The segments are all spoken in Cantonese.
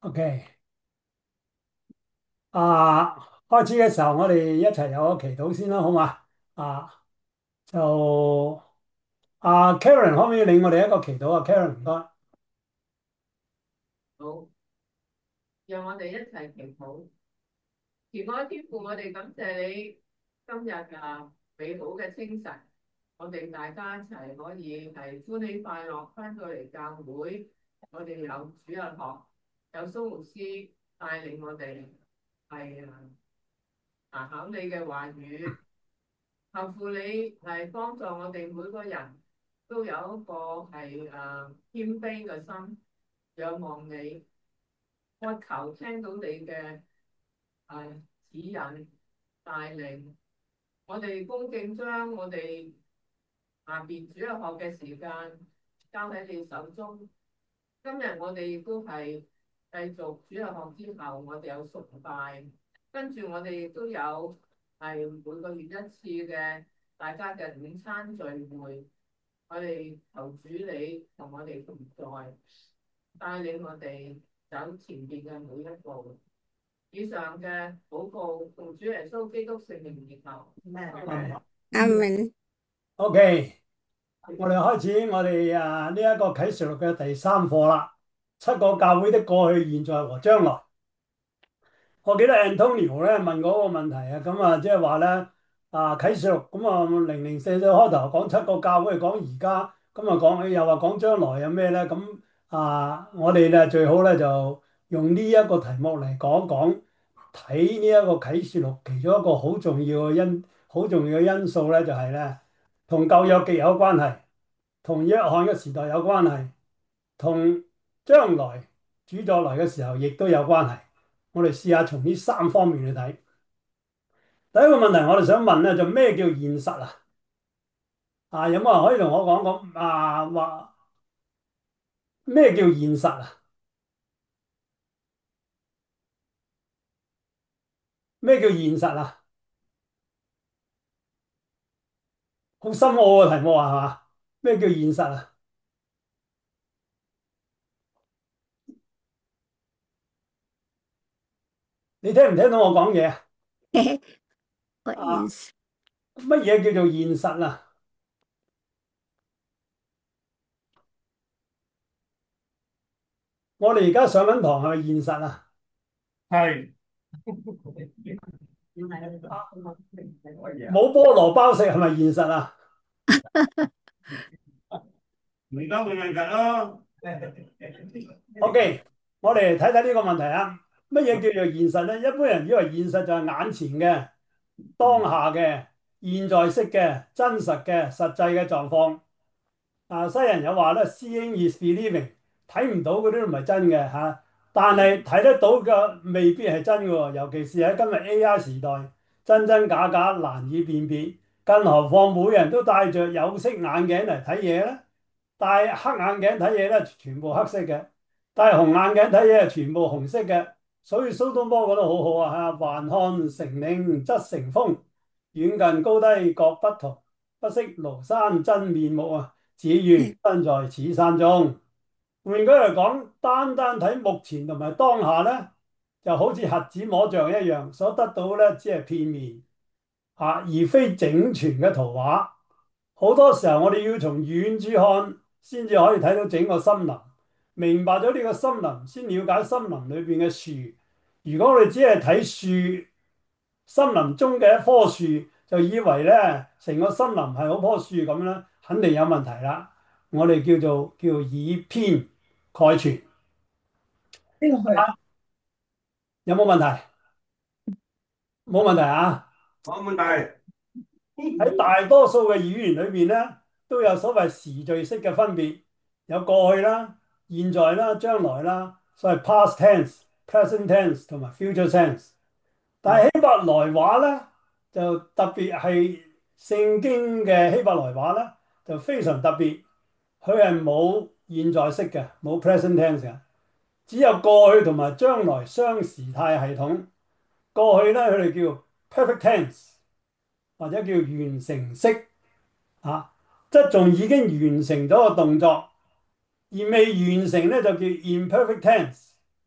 OK，啊，開始嘅時候，我哋一齊有個祈禱先啦，好嘛？啊，就Karen 可唔可以領我哋一個祈禱啊？Karen 唔該。 好，讓我哋一齊祈禱。慈愛天父，我哋感謝你今日美好嘅清晨，我哋大家一齊可以係歡喜快樂翻到嚟教會，我哋有主日學，有蘇牧師帶領我哋係查考你嘅話語，求父你係幫助我哋每個人都有一個係謙卑嘅心，仰望你。我求聽到你嘅指引帶領，我哋恭敬將我哋下邊主日學嘅時間交喺你手中。今日我哋亦都係繼續主日學之後，我哋有崇拜，跟住我哋亦都有係每個月一次嘅大家嘅午餐聚會。我哋求主你同我哋同在，帶領我哋走前邊嘅每一步。以上嘅禱告同主耶穌基督聖名而求。 啊阿明， ，OK，我哋開始我哋呢一個啟示錄嘅第三課啦。七個教會的過去、現在和將來。我記得 Antonio 咧問嗰個問題啊，咁啊即係話咧啟示錄咁啊004開頭講七個教會，講而家，咁啊講又話講將來有咩咧？咁我哋咧最好咧就用呢一個題目嚟講講睇呢一個啟示錄，其中一個好重要嘅因素咧就係咧同舊約極有關係，同約翰嘅時代有關係，同將來主再來嘅時候亦都有關係。我哋試下從呢三方面去睇。第一個問題，我哋想問咧，就咩叫現實啊？有冇人可以同我講講話咩叫現實啊？咩叫現實啊？好深奧嘅題目啊，係嘛？咩叫現實啊？你聽唔聽到我講嘢啊？ 我啊， 認識乜嘢叫做現實啊？我哋而家上緊堂係咪現實啊？ 係冇菠蘿包食係咪現實啊而家會問緊咯。 ？OK，我哋睇睇呢個問題啊。乜嘢叫做現實咧？一般人以為現實就係眼前嘅、當下嘅、現在式嘅、真實嘅、實際嘅狀況。西人有話咧，seeing is believing，睇唔到嗰啲都唔係真嘅嚇，但係睇得到嘅未必係真嘅喎，尤其是喺今日 AI 時代，真真假假難以辨別，更何況每人都戴着有色眼鏡嚟睇嘢咧，戴黑眼鏡睇嘢咧全部黑色嘅，戴紅眼鏡睇嘢係全部紅色嘅，所以蘇東坡講得好好啊嚇，還看成嶺側成峰，遠近高低各不同，不識廬山真面目啊！只緣身在此山中。換句嚟講，單單睇目前同埋當下咧，就好似瞎子摸象一樣，所得到咧只係片面而非整全嘅圖畫。好多時候我哋要從遠處看，先至可以睇到整個森林，明白咗呢個森林，先了解森林裏邊嘅樹。如果我哋只係睇樹，森林中嘅一棵樹，就以為咧成個森林係嗰棵樹咁啦，肯定有問題啦。我哋叫以偏概全。 呢個係有冇問題？冇問題啊！ 冇問題。 喺大多數嘅語言裏邊咧，都有所謂時序式嘅分別，有過去啦、現在啦、將來啦，所謂 past tense、present tense 同埋 future tense。但係希伯來話咧，就特別係聖經嘅希伯來話咧，就非常特別，佢係冇現在式嘅，冇 present tense 嘅，只有過去同埋將來雙時態系統。過去咧，佢哋叫 perfect tense 或者叫完成式即係仲已經完成咗個動作，而未完成咧就叫 imperfect tense。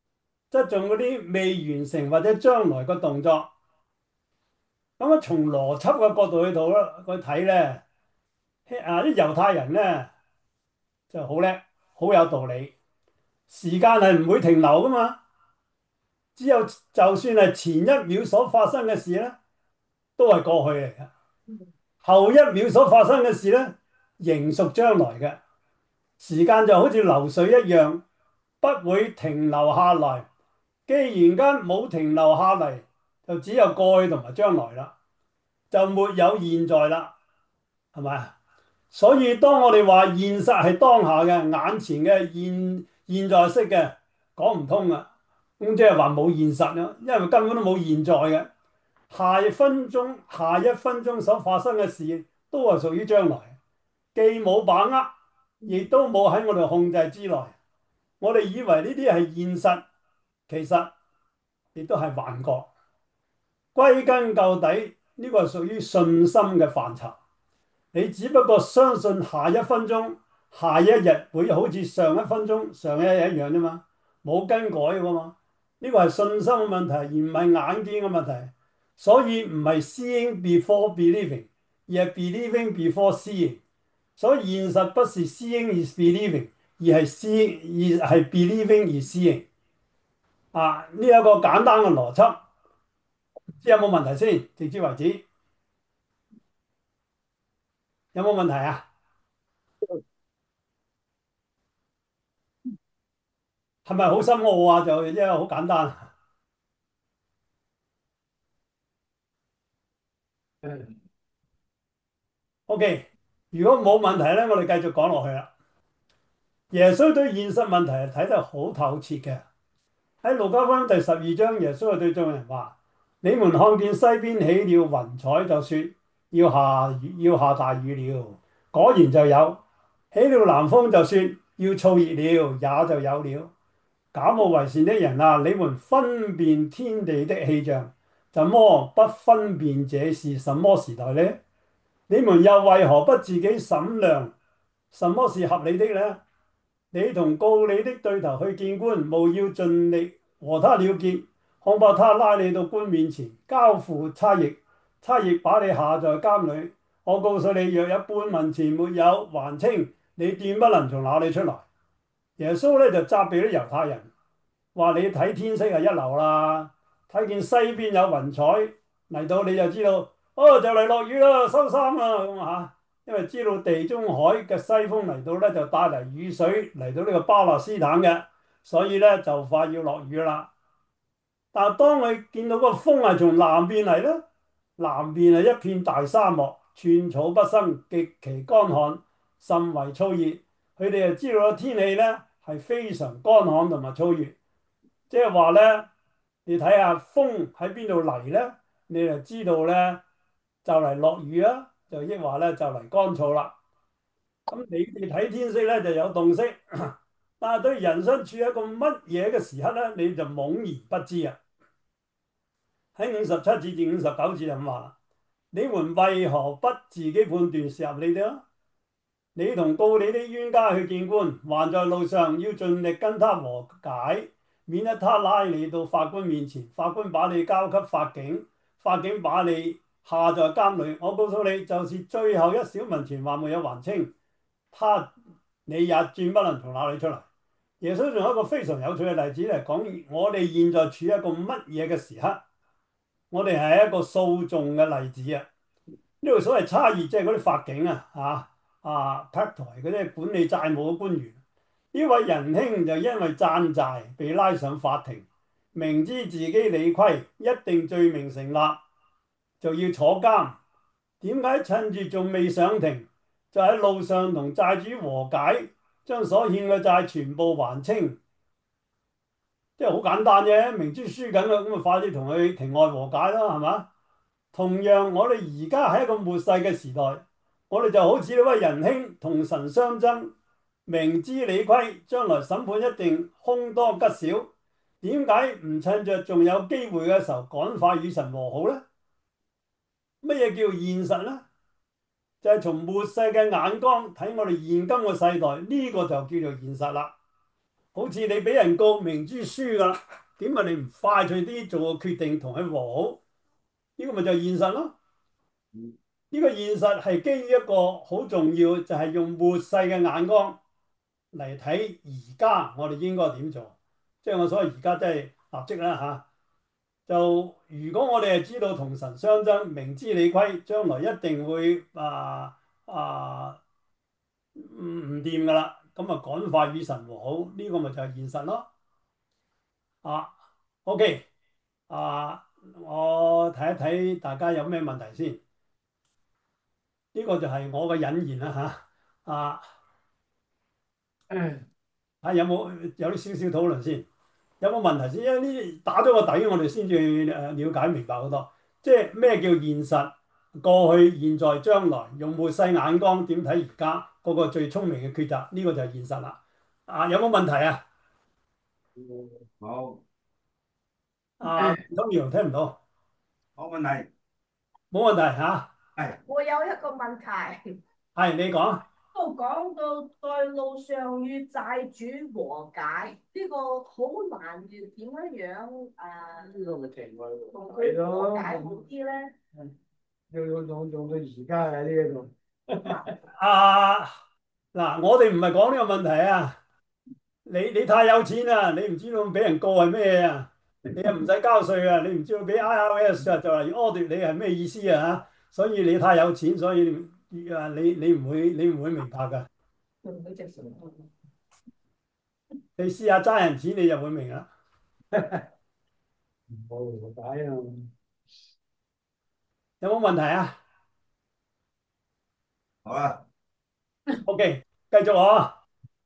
側重嗰啲未完成或者將來嘅動作。咁啊，從邏輯嘅角度去睇咧，啲猶太人咧就好叻，好有道理。時間係唔會停留噶嘛，只有就算係前一秒所發生嘅事咧，都係過去嚟嘅；後一秒所發生嘅事咧，仍屬將來嘅。時間就好似流水一樣，不會停留下來。既然間冇停留下嚟，就只有過去同埋將來啦，就沒有現在啦，係咪啊？所以當我哋話現實係當下嘅、眼前嘅現在式嘅，講唔通啊！咁即係話冇現實咯，因為根本都冇現在嘅。下一分鐘所發生嘅事都係屬於將來，既冇把握，亦都冇喺我哋控制之內。我哋以為呢啲係現實，其實亦都係幻覺。歸根究底，呢個係屬於信心嘅範疇。你只不過相信下一分鐘、下一日會好似上一分鐘、上一日一樣啫嘛，冇更改㗎嘛。呢個係信心嘅問題，而唔係眼見嘅問題。所以唔係 seeing before believing，而係 believing before seeing。所以現實不是 seeing is believing，而係 seeing 而係 believing 而 seeing。啊，呢一個簡單嘅邏輯，知有冇問題先？直至為止，有冇問題啊？係咪好深奧啊？就因為好簡單。OK，如果冇問題咧，我哋繼續講落去啦。耶穌對現實問題係睇得好透徹嘅。喺路加福音第12章，耶穌就對眾人話：你們看見西邊起了雲彩，就說要下大雨了。果然就有；起了南風，就說要燥熱了，也就有了。假冒為善的人啊，你們分辨天地的氣象，怎麼不分辨這是什麼時代呢？你們又為何不自己審量什麼是合理的呢？你同告你的對頭去見官，務要盡力和他了結，恐怕他拉你到官面前，交付差役，差役把你下在監裏。我告訴你，若有半文錢沒有還清，你斷不能從那裏出來。耶穌咧就責備啲猶太人，話你睇天色係一流啦，睇見西邊有雲彩嚟到，你就知道哦，就嚟落雨啦，收衫啦咁啊！因為知道地中海嘅西風嚟到咧，就帶嚟雨水嚟到呢個巴勒斯坦嘅，所以咧就快要落雨啦。但係當佢見到個風係從南邊嚟咧，南邊係一片大沙漠，寸草不生，極其乾旱，甚為燥熱。佢哋就知道個天氣咧係非常乾旱同埋燥熱，即係話咧，你睇下風喺邊度嚟咧，你就知道咧就嚟落雨啦，就抑或咧就嚟乾燥啦。咁你哋睇天色咧就有洞悉，但係對人生處喺一個乜嘢嘅時刻咧，你就懵然不知啊！喺57至59節就咁話：你們為何不自己判斷是合理的啊？你同告你的冤家去見官，還在路上要盡力跟他和解，免得他拉你到法官面前，法官把你交給法警，法警把你下在監裏。我告訴你，就是最後一小文錢還沒有還清，你也斷不能從那裏出嚟。耶穌仲有一個非常有趣嘅例子嚟講，我哋現在處於一個乜嘢嘅時刻？我哋係一個訴訟嘅例子啊！呢個所謂差異，即係嗰啲法警拍台嗰啲管理債務嘅官員。呢位仁兄就因為賺債被拉上法庭，明知自己理虧，一定罪名成立，就要坐監。點解趁住仲未上庭，就喺路上同債主和解，將所欠嘅債全部還清？即係好簡單啫，明知輸緊嘅，咁咪快啲同佢庭外和解咯，係嘛？同樣，我哋而家喺一個末世嘅時代，我哋就好似呢位仁兄同神相爭，明知理虧，將來審判一定凶多吉少。點解唔趁着仲有機會嘅時候，趕快與神和好呢？乜嘢叫現實呢？就係從末世嘅眼光睇我哋現今嘅世代，呢個就叫做現實啦。好似你俾人告，明知輸噶啦， 點解你唔快脆啲做個決定同佢和好？呢個咪就係現實咯。呢個現實係基於一個好重要，就係用末世嘅眼光嚟睇而家我哋應該點做。即係我所謂而家即係立即啦嚇。就如果我哋係知道同神相爭，明知理虧，將來一定會唔掂噶啦，咁啊趕快與神和好，呢個咪就係現實咯。啊，OK，我睇一睇大家有咩問題先。呢個就係我嘅引言啦嚇。有啲少少討論先，有冇問題先？因為呢啲打咗個底，我哋先至了解明白好多。即係咩叫現實？過去、現在、將來，用末世眼光點睇而家嗰個最聰明嘅抉擇？呢個就係現實啦。有冇問題啊？ 好， Tony 聽唔到， 冇問題。 冇問題嚇。 係我有一個問題， 係你講。 都講到在路上與債主和解，呢個好難，要點樣呢個咪情愛同係佢和咯， 解好啲咧？ 要用到而家喺呢度。 啊嗱，我哋唔係講呢個問題啊。你太有錢啦，你唔知道俾人告係咩啊？你又唔使交稅啊？你唔知道俾 IRS 啊就嚟 audit 你係咩意思啊？嚇，所以你太有錢，所以你唔會明白㗎。你試下揸人錢，你就會明啦。 冇和解啊！ 有冇問題啊好啊， ？OK，繼續啊。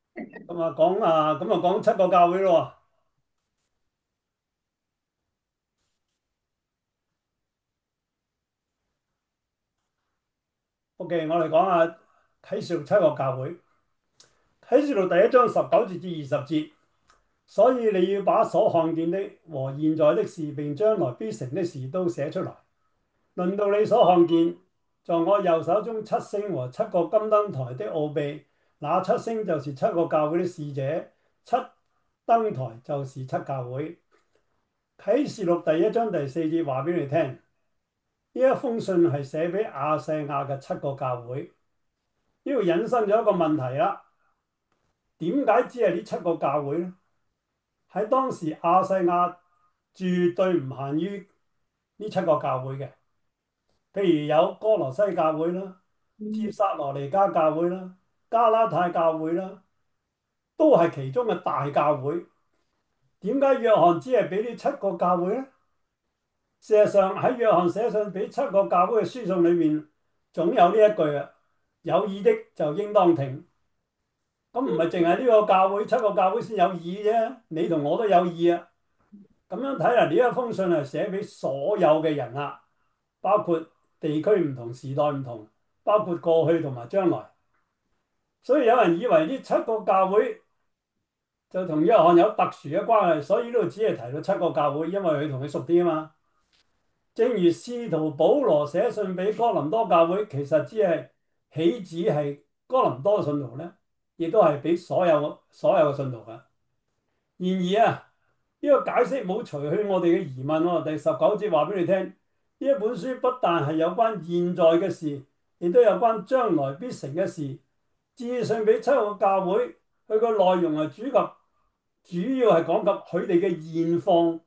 咁啊講七個教會咯。OK，我哋講下啟示錄七個教會。啟示錄第一章19節至20節，所以你要把所看見的和現在的事，並將來必成的事都寫出來。論到你所看見，在我右手中七星和七個金燈台的奧秘，那七星就是七個教會的使者，七燈台就是七教會。啟示錄第一章第4節話俾你聽，呢一封信係寫俾亞細亞嘅七個教會。呢度引申咗一個問題啦，點解只係呢七個教會呢？喺當時亞細亞絕對唔限於呢七個教會嘅，譬如有哥羅西教會啦、帖撒羅尼迦教會啦、加拉太教會啦，都係其中嘅大教會。點解約翰只係俾呢七個教會呢？事實上喺約翰寫信俾七個教會嘅書信裏面，總有呢一句啊：有耳的就應當聽。咁唔係淨係呢個教會，七個教會先有耳啫，你同我都有耳啊。咁樣睇嚟，呢一封信係寫俾所有嘅人啦，包括地區唔同、時代唔同，包括過去同埋將來。所以有人以為呢七個教會就同約翰有特殊嘅關係，所以呢度只係提到七個教會，因為佢同佢熟啲啊嘛。正如使徒保羅寫信俾哥林多教會，其實只係豈止係哥林多信徒咧，亦都係俾所有嘅信徒噶。然而啊，呢個解釋冇除去我哋嘅疑問喎。第19節話俾你聽，呢一本書不但係有關現在嘅事，亦都有關將來必成嘅事。致信俾七個教會，佢個內容係主要係講及佢哋嘅現況。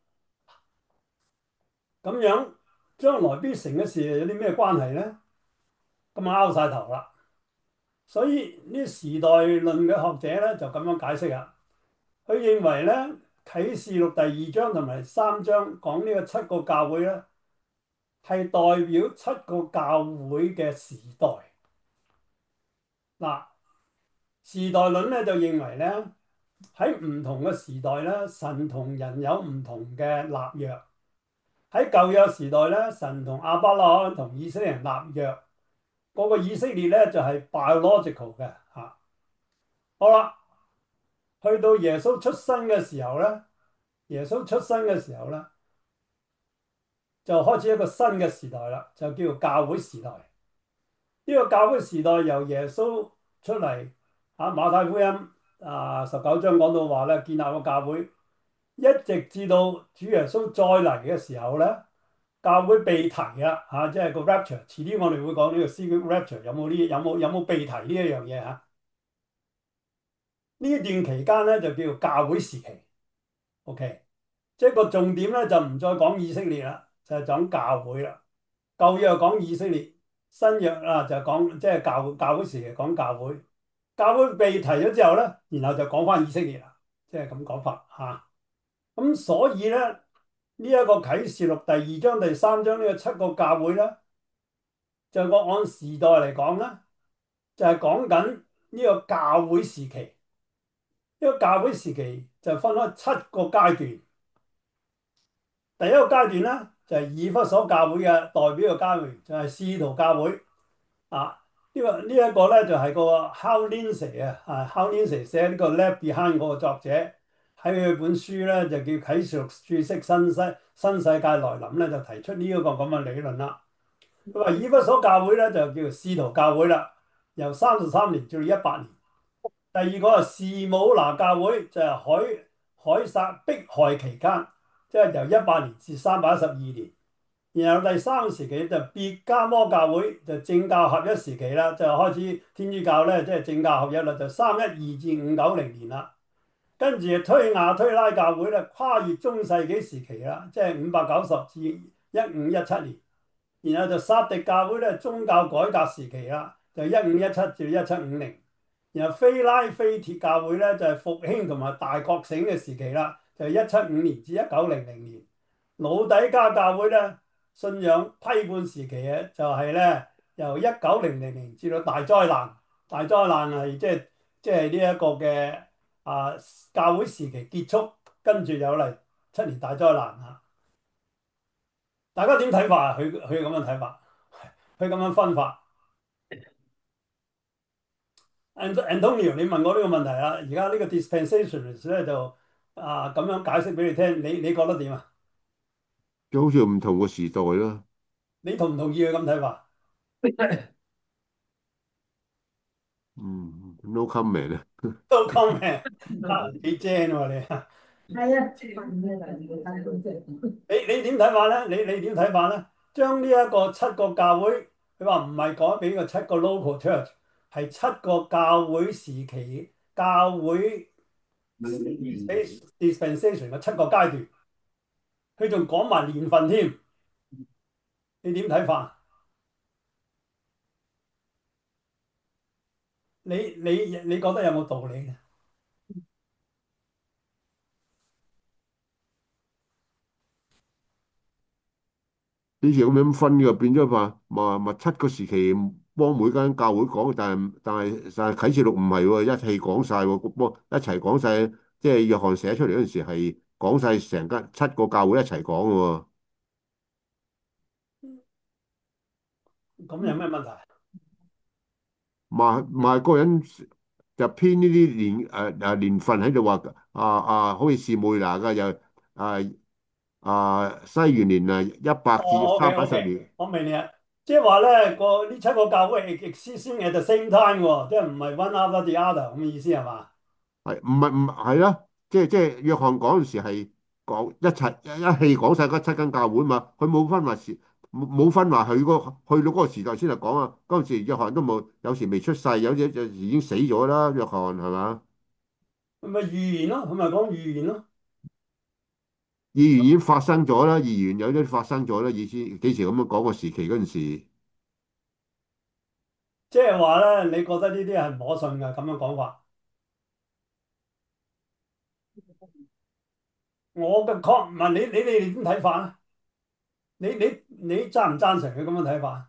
咁樣將來必成嘅事有啲咩關係呢？咁啊拗晒頭啦。所以呢時代論嘅學者咧就咁樣解釋啊。佢認為咧，啟示錄第2章同埋3章講呢個七個教會咧，係代表七個教會嘅時代。嗱，時代論咧就認為咧，喺唔同嘅時代咧，神同人有唔同嘅立約。喺舊約時代咧，神同亞伯拉罕同以色列人立約，嗰個以色列咧就係 biological 嘅嚇。好啦，去到耶穌出生嘅時候咧，就開始一個新嘅時代啦，就叫做教會時代。呢個教會時代由耶穌出嚟，馬太福音19章講到話咧，建立個教會。 一直至到主耶穌再嚟嘅時候咧，教會被提啦嚇，即係個 rapture。遲啲我哋會講呢個 secret rapture 有冇被提呢一樣嘢嚇？呢一段期間咧就叫做教會時期。OK，即係個重點咧就唔再講以色列啦，就係講教會啦。舊約講以色列，新約啊就講即係教會時期講教會。教會被提咗之後咧，然後就講翻以色列啦，即係咁講法嚇。咁所以咧呢一個啟示錄第二章、第三章呢個七個教會咧，就我按時代嚟講咧，就係講緊呢個教會時期。呢個教會時期就分開七個階段。第一個階段咧就係以弗所教會嘅代表嘅教會，就係使徒教會啊。呢一個咧就係個 Hal Lindsey 啊，Hal Lindsey 寫呢個 Left Behind 嗰個作者喺佢本書咧就叫啟示錄注釋新世界來臨咧，就提出呢一個咁嘅理論啦。佢話以弗所教會咧就叫做使徒教會啦，由33年至到100年。第二個係士姆拿教會，就係凱撒迫害期間，即係由100年至312年。然後第三個時期就別加摩教會，就政教合一時期啦，就開始天主教咧，即係政教合一啦，就312至590年啦。跟住推雅推拉教會咧，跨越中世紀時期啦，即係590至1517年。然後就撒狄教會咧，宗教改革時期啦，就1517至1750。然後非拉非鐵教會咧就係復興同埋大覺醒嘅時期啦，就175年至1900年。老底嘉教會咧信仰批判時期嘅就係咧由1900年至到大災難。大災難係即係呢一個嘅啊教會時期結束，跟住有嚟7年大災難啊！大家點睇法啊？佢咁樣睇法，佢咁樣分法。Antonio，你問我呢個問題啦。而家呢個 dispensationalist 咧就咁樣解釋俾你聽，你覺得點啊？ 就好似唔同個時代咯。 你同唔同意佢咁睇法？ 嗯，no comment 啊。 都 comment 幾正喎你啊！ 係啊， 你點睇法咧？你點睇法咧？將呢一個七個教會，佢話唔係講俾個七個 local church，係七個教會時期教會 dispensation 嘅七個階段，佢仲講埋年份添。你點睇法？你覺得有冇道理嘅？ 以前咁樣分嘅，變咗話七個時期幫每間教會講，但係啟示錄唔係喎，一氣講晒喎，幫一齊講晒，即係約翰寫出嚟嗰陣時係講晒成間七個教會一齊講嘅喎。 咁有咩問題？ 賣嗰個人就編呢啲年份喺度話好似是梅拿嘅又啊西元年100至哦，OK， 310年。 我明你啊，即係話咧呢七個教會係 existing at the same time 喎，即係唔係 one after the other 咁嘅意思係嘛？ 唔係咯？即係約翰嗰陣時係講一氣講晒嗰七間教會嘛，佢冇分話冇分話去到嗰個時代先嚟講啊。嗰陣時約翰都冇，有時未出世，有啲就已經死咗啦。約翰係嘛？ 咪預言咯，佢咪講預言咯。 預言已經發生咗啦，預言有啲發生咗啦。意思幾時咁樣講個時期嗰陣時？ 即係話咧，你覺得呢啲係唔可信嘅咁樣講法？我嘅確唔係你哋點睇法啊？你贊唔贊成佢咁樣睇法？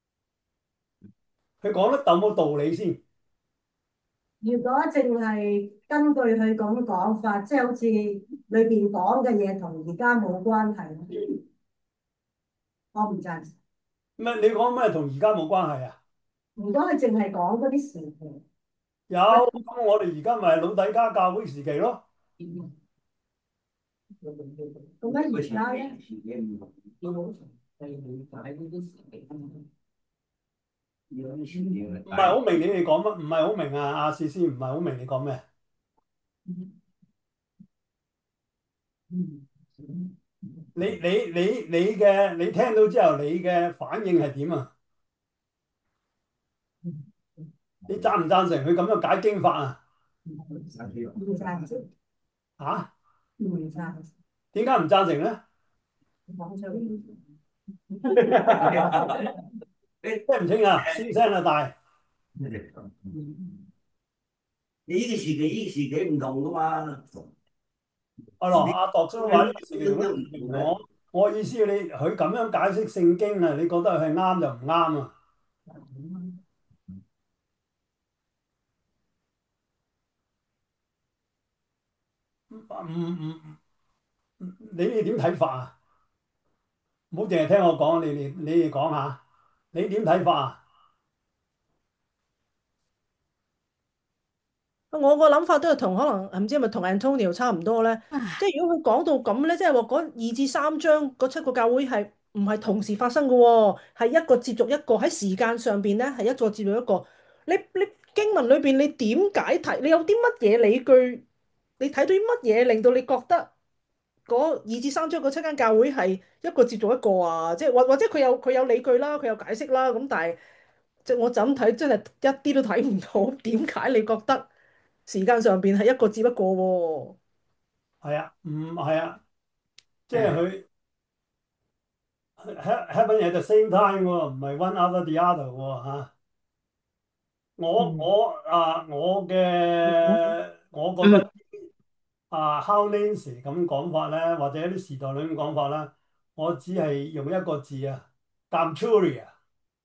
佢講得有冇道理先？ 如果淨係根據佢咁講法，即係好似裏邊講嘅嘢同而家冇關係，我唔贊成。 咩？你講咩同而家冇關係啊？ 如果佢淨係講嗰啲時期， 有，咁我哋而家咪老底嘉教會時期咯。 咁樣而家咧， 唔係好明你哋講乜？唔係好明啊！阿思思唔係好明你講咩？ 你聽到之後，你嘅反應係點啊？你贊唔贊成佢咁樣解經法啊？ 唔贊成， 啊？ 唔贊成， 點解唔贊成咧？ 講出嚟。 聽唔清啊？聲聲啊大。 你呢個時期唔同噶嘛， 阿羅阿度都話呢個事情同嗰個都事情唔同。 唔同嘅。 我意思你佢咁樣解釋聖經啊，你覺得佢係啱就唔啱啊？你哋點睇法啊？唔好淨係聽我講，你哋講下，你點睇法啊？ 我個諗法都係同可能唔知係咪同 Antonio 差唔多咧，即係如果佢講到咁咧，即係話嗰2至3章嗰7個教會係唔係同時發生嘅喎，係一個接續一個喺時間上邊咧係一個接續一個。你經文裏邊你點解題？你有啲乜嘢理據？你睇到啲乜嘢令到你覺得嗰2至3章嗰7間教會係一個接續一個啊？即係或者佢有理據啦，佢有解釋啦，咁但係即係我就咁睇，真係一啲都睇唔到點解你覺得？時間上邊係一個接一個喎。 係啊，唔係啊，即係佢 happen at the same time 喎，唔係 one after the other 喎嚇。我覺得How Nancy 咁講法咧，或者啲時代論咁講法咧，我只係用一個字啊 g a m t u r i a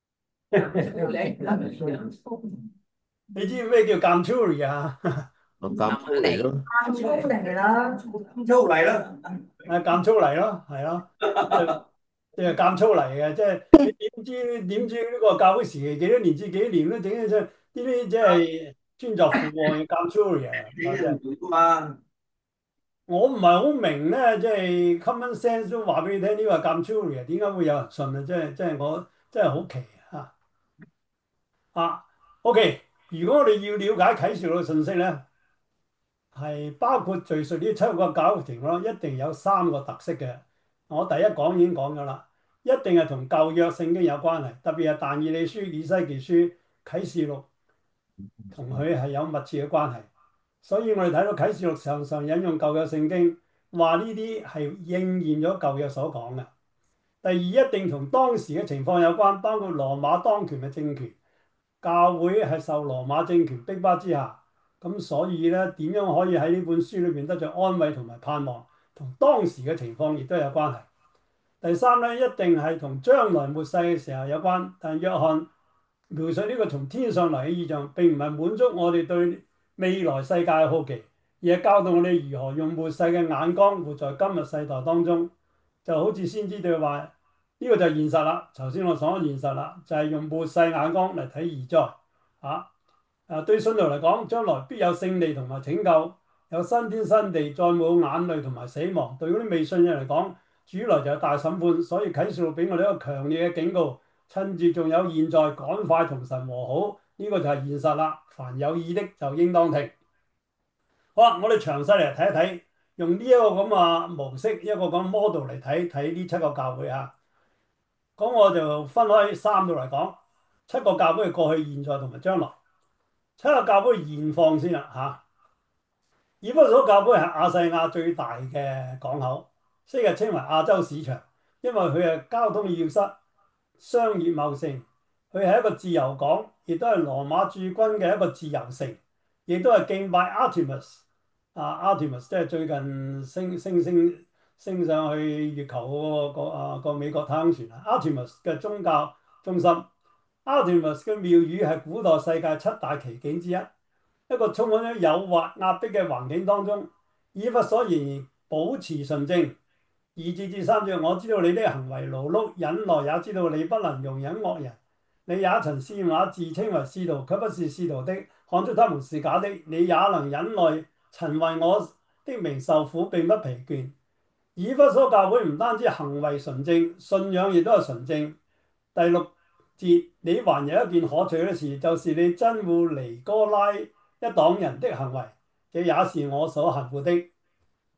你知咩叫 g a m t u r i a 啊？ 我監粗嚟咯。 啱出嚟啦， 出嚟啦， 監粗嚟咯，係咯，即係監粗嚟嘅，即係你點知呢個教會時期幾多年至幾年咧？整起出呢啲即係專作附和嘅監粗嚟啊！ 你都唔同噶嘛。 我唔係好明咧，即係 common sense 都話俾你聽，呢個係監粗嚟啊，點解會有人信啊？即係我真係好奇啊！OK，如果我哋要了解啟示錄嘅信息咧，係包括敘述呢7個教會情況，一定有3個特色嘅。我第一講已經講咗啦，一定係同舊約聖經有關係，特別係但以理書、以西結書、啟示錄同佢係有密切嘅關係。所以我哋睇到啟示錄常常引用舊約聖經，話呢啲係應驗咗舊約所講嘅。第二，一定同當時嘅情況有關，包括羅馬當權嘅政權，教會係受羅馬政權逼迫之下。咁所以咧，點樣可以喺呢本書裏邊得着安慰同埋盼望，同當時嘅情況亦都有關係。第三咧，一定係同將來末世嘅時候有關。但約翰描述呢個從天上嚟嘅異象，並唔係滿足我哋對未來世界嘅好奇，而係教導我哋如何用末世嘅眼光活在今日世代當中。就好似先知對話，呢個就係現實啦。頭先我講嘅現實啦，就係用末世眼光嚟睇異災啊。對信徒嚟講，將來必有勝利同埋拯救，有新天新地，再冇眼淚同埋死亡。對嗰啲未信人嚟講，主來就有大審判，所以啟示錄俾我哋一個強烈嘅警告：趁住仲有現在，趕快同神和好。呢個就係現實啦。凡有意的就應當停。好啦，我哋詳細嚟睇一睇，用呢一個咁嘅模式，一個咁 model 嚟睇睇呢7個教會啊。咁我就分開3度嚟講7個教會嘅過去、現在同埋將來。7個教會現況先啦嚇。以弗所教會係亞細亞最大嘅港口，昔日稱為亞洲市場，因為佢係交通要塞、商業茂盛，佢係一個自由港，亦都係羅馬駐軍嘅一個自由城，亦都係敬拜 Artemis。Artemis 即係最近升上去月球個美國太空船Artemis 嘅宗教中心。Artemis 嘅廟宇係古代世界7大奇景之一。一個充滿咗誘惑、壓迫嘅環境當中，以弗所仍然保持純正。2至3節，我知道你的行為勞碌忍耐，也知道你不能容忍惡人。你也曾試驗那自稱為使徒卻不是使徒的，看出他們是假的。你也能忍耐，曾為我的名受苦，並不疲倦。以弗所教會唔單止行為純正，信仰亦都係純正。第6節，你還有一件可取嘅事，就是你憎惡尼哥拉一黨人的行為，這也是我所恨惡的。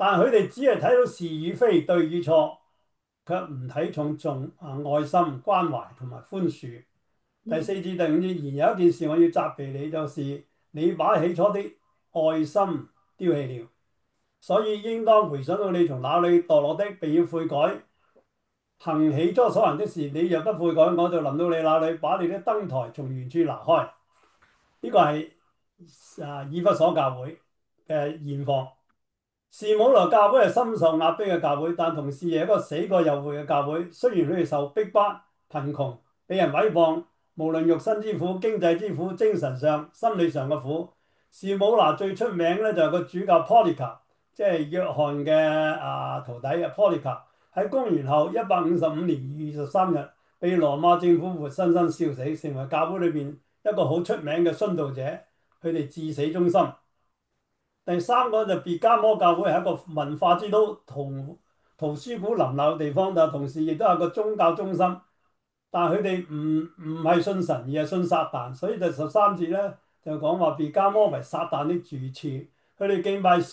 但係佢哋只係睇到是與非、對與錯，卻唔睇重愛心、關懷同埋寬恕。第四至第五節，然有一件事我要責備你，就是你把起初的愛心丟棄了，所以應當回想到你從哪裏墮落的，並要悔改，行起初所行的事。你若不悔改，我就臨到你那裏，把你的燈台從原處拿開。呢個係以弗所教會嘅現況。士母羅教會係深受壓迫嘅教會，但同時係一個死過又活嘅教會。雖然佢哋受逼迫、貧窮、俾人毀謗，無論肉身之苦、經濟之苦、精神上、心理上嘅苦。士母拿最出名咧就係個主教 Polycarp，即係約翰嘅徒弟嘅 Polycarp，喺公元後155年2月23日被羅馬政府活生生燒死，成為教會裏邊一個好出名嘅殉道者。佢哋至死忠心。第三個就別加摩教會係一個文化之都，圖書館林立嘅地方，但同時亦都係個宗教中心。但係佢哋唔係信神，而係信撒旦，所以就13節咧就講話別加摩為撒旦的住處。佢哋敬拜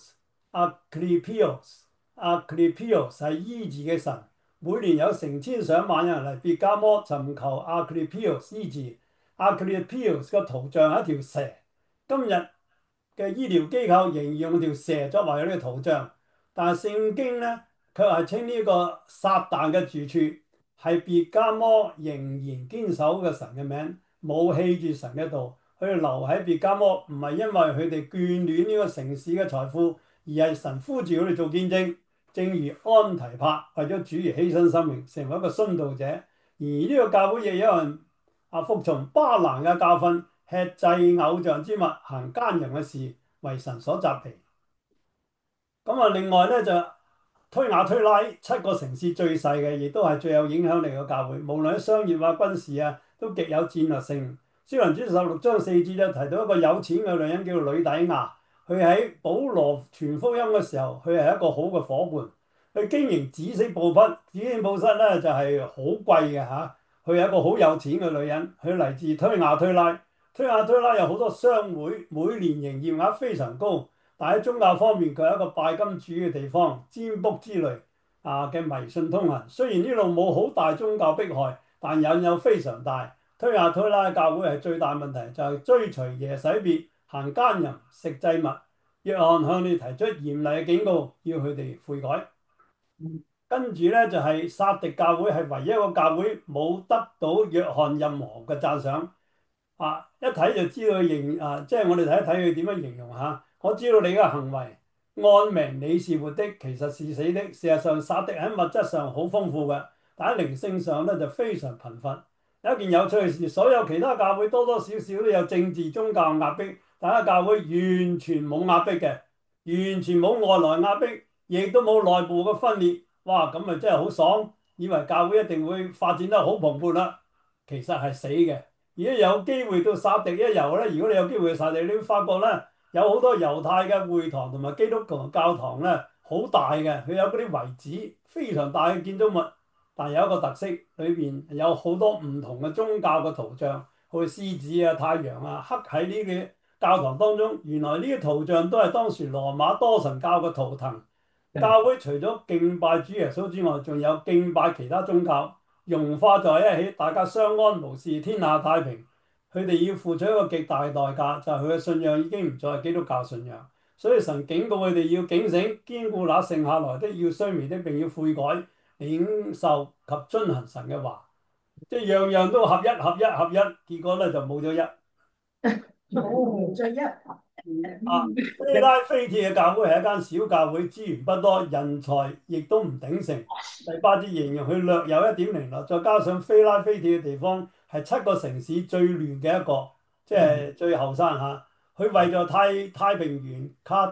Zeus、Asclepius 係醫治嘅神。每年有成千上萬人嚟別加摩尋求 Asclepius 醫治。Asclepius 個圖像係一條蛇。今日嘅醫療機構仍然用條蛇作為呢個圖像，但係聖經咧卻係稱呢個撒旦嘅住處係別加摩仍然堅守嘅神嘅名，冇棄絕神嘅道。佢哋留喺別加摩唔係因為佢哋眷戀呢個城市嘅財富，而係神呼召佢哋做見證。正如安提帕為咗主而犧牲生命，成為一個殉道者。而呢個教會亦有人服從巴蘭嘅教訓，吃祭偶像之物，行奸淫嘅事，為神所責備。咁啊，另外咧就推雅推拉7個城市最細嘅，亦都係最有影響力嘅教會。無論喺商業啊、軍事啊，都極有戰略性。《使徒行傳》16章4節咧提到一個有錢嘅女人叫做呂底亞，佢喺保羅傳福音嘅時候，佢係一個好嘅伙伴。佢經營紫色布匹，紫色布匹咧就係好貴嘅嚇。佢係一個好有錢嘅女人，佢嚟自推雅推拉。推雅推拉有好多商會，每年營業額非常高，但喺宗教方面佢係一個拜金主嘅地方，占卜之類嘅迷信通行。雖然呢度冇好大宗教迫害，但引誘非常大。推雅推拉教會係最大問題，就係追隨耶洗別，行奸淫，食祭物。約翰向你提出嚴厲嘅警告，要佢哋悔改。跟住咧就係撒狄教會係唯一一個教會冇得到約翰任何嘅讚賞。一睇就知道即係我哋睇一睇佢點樣形容嚇。我知道你嘅行為，按名你是活的，其實是死的。事實上，撒狄喺物質上好豐富嘅，但喺靈性上咧就非常貧乏。有一件有趣嘅事，所有其他教會多多少少都有政治宗教壓迫，但係教會完全冇壓迫嘅，完全冇外來壓迫，亦都冇內部嘅分裂。哇！咁咪真係好爽，以為教會一定會發展得好蓬勃啦，其實係死嘅。如果有機會到撒狄一遊咧，如果你有機會去撒狄，你會發覺咧有好多猶太嘅會堂同埋基督教教堂咧，好大嘅，佢有嗰啲遺址，非常大嘅建築物。但有一個特色，裏邊有好多唔同嘅宗教嘅圖像，好似獅子啊、太陽啊，刻喺呢啲教堂當中。原來呢啲圖像都係當時羅馬多神教嘅圖騰。教會除咗敬拜主耶穌之外，仲有敬拜其他宗教，融化在一起，大家相安無事，天下太平。佢哋要付出一個極大嘅代價，就係佢嘅信仰已經唔再係基督教信仰。所以神警告佢哋要警醒，堅固那剩下來的，要衰微的，並要悔改，領受及遵行神嘅話。即係樣樣都合一、合一、合一，結果咧就冇咗一。 冇咗一。 非拉非鐵嘅教會係一間小教會，資源不多，人才亦都唔鼎盛。第8節形容佢略有1.0啦，再加上非拉非鐵嘅地方係7個城市最亂嘅一個，即係最後生嚇。佢為咗太平原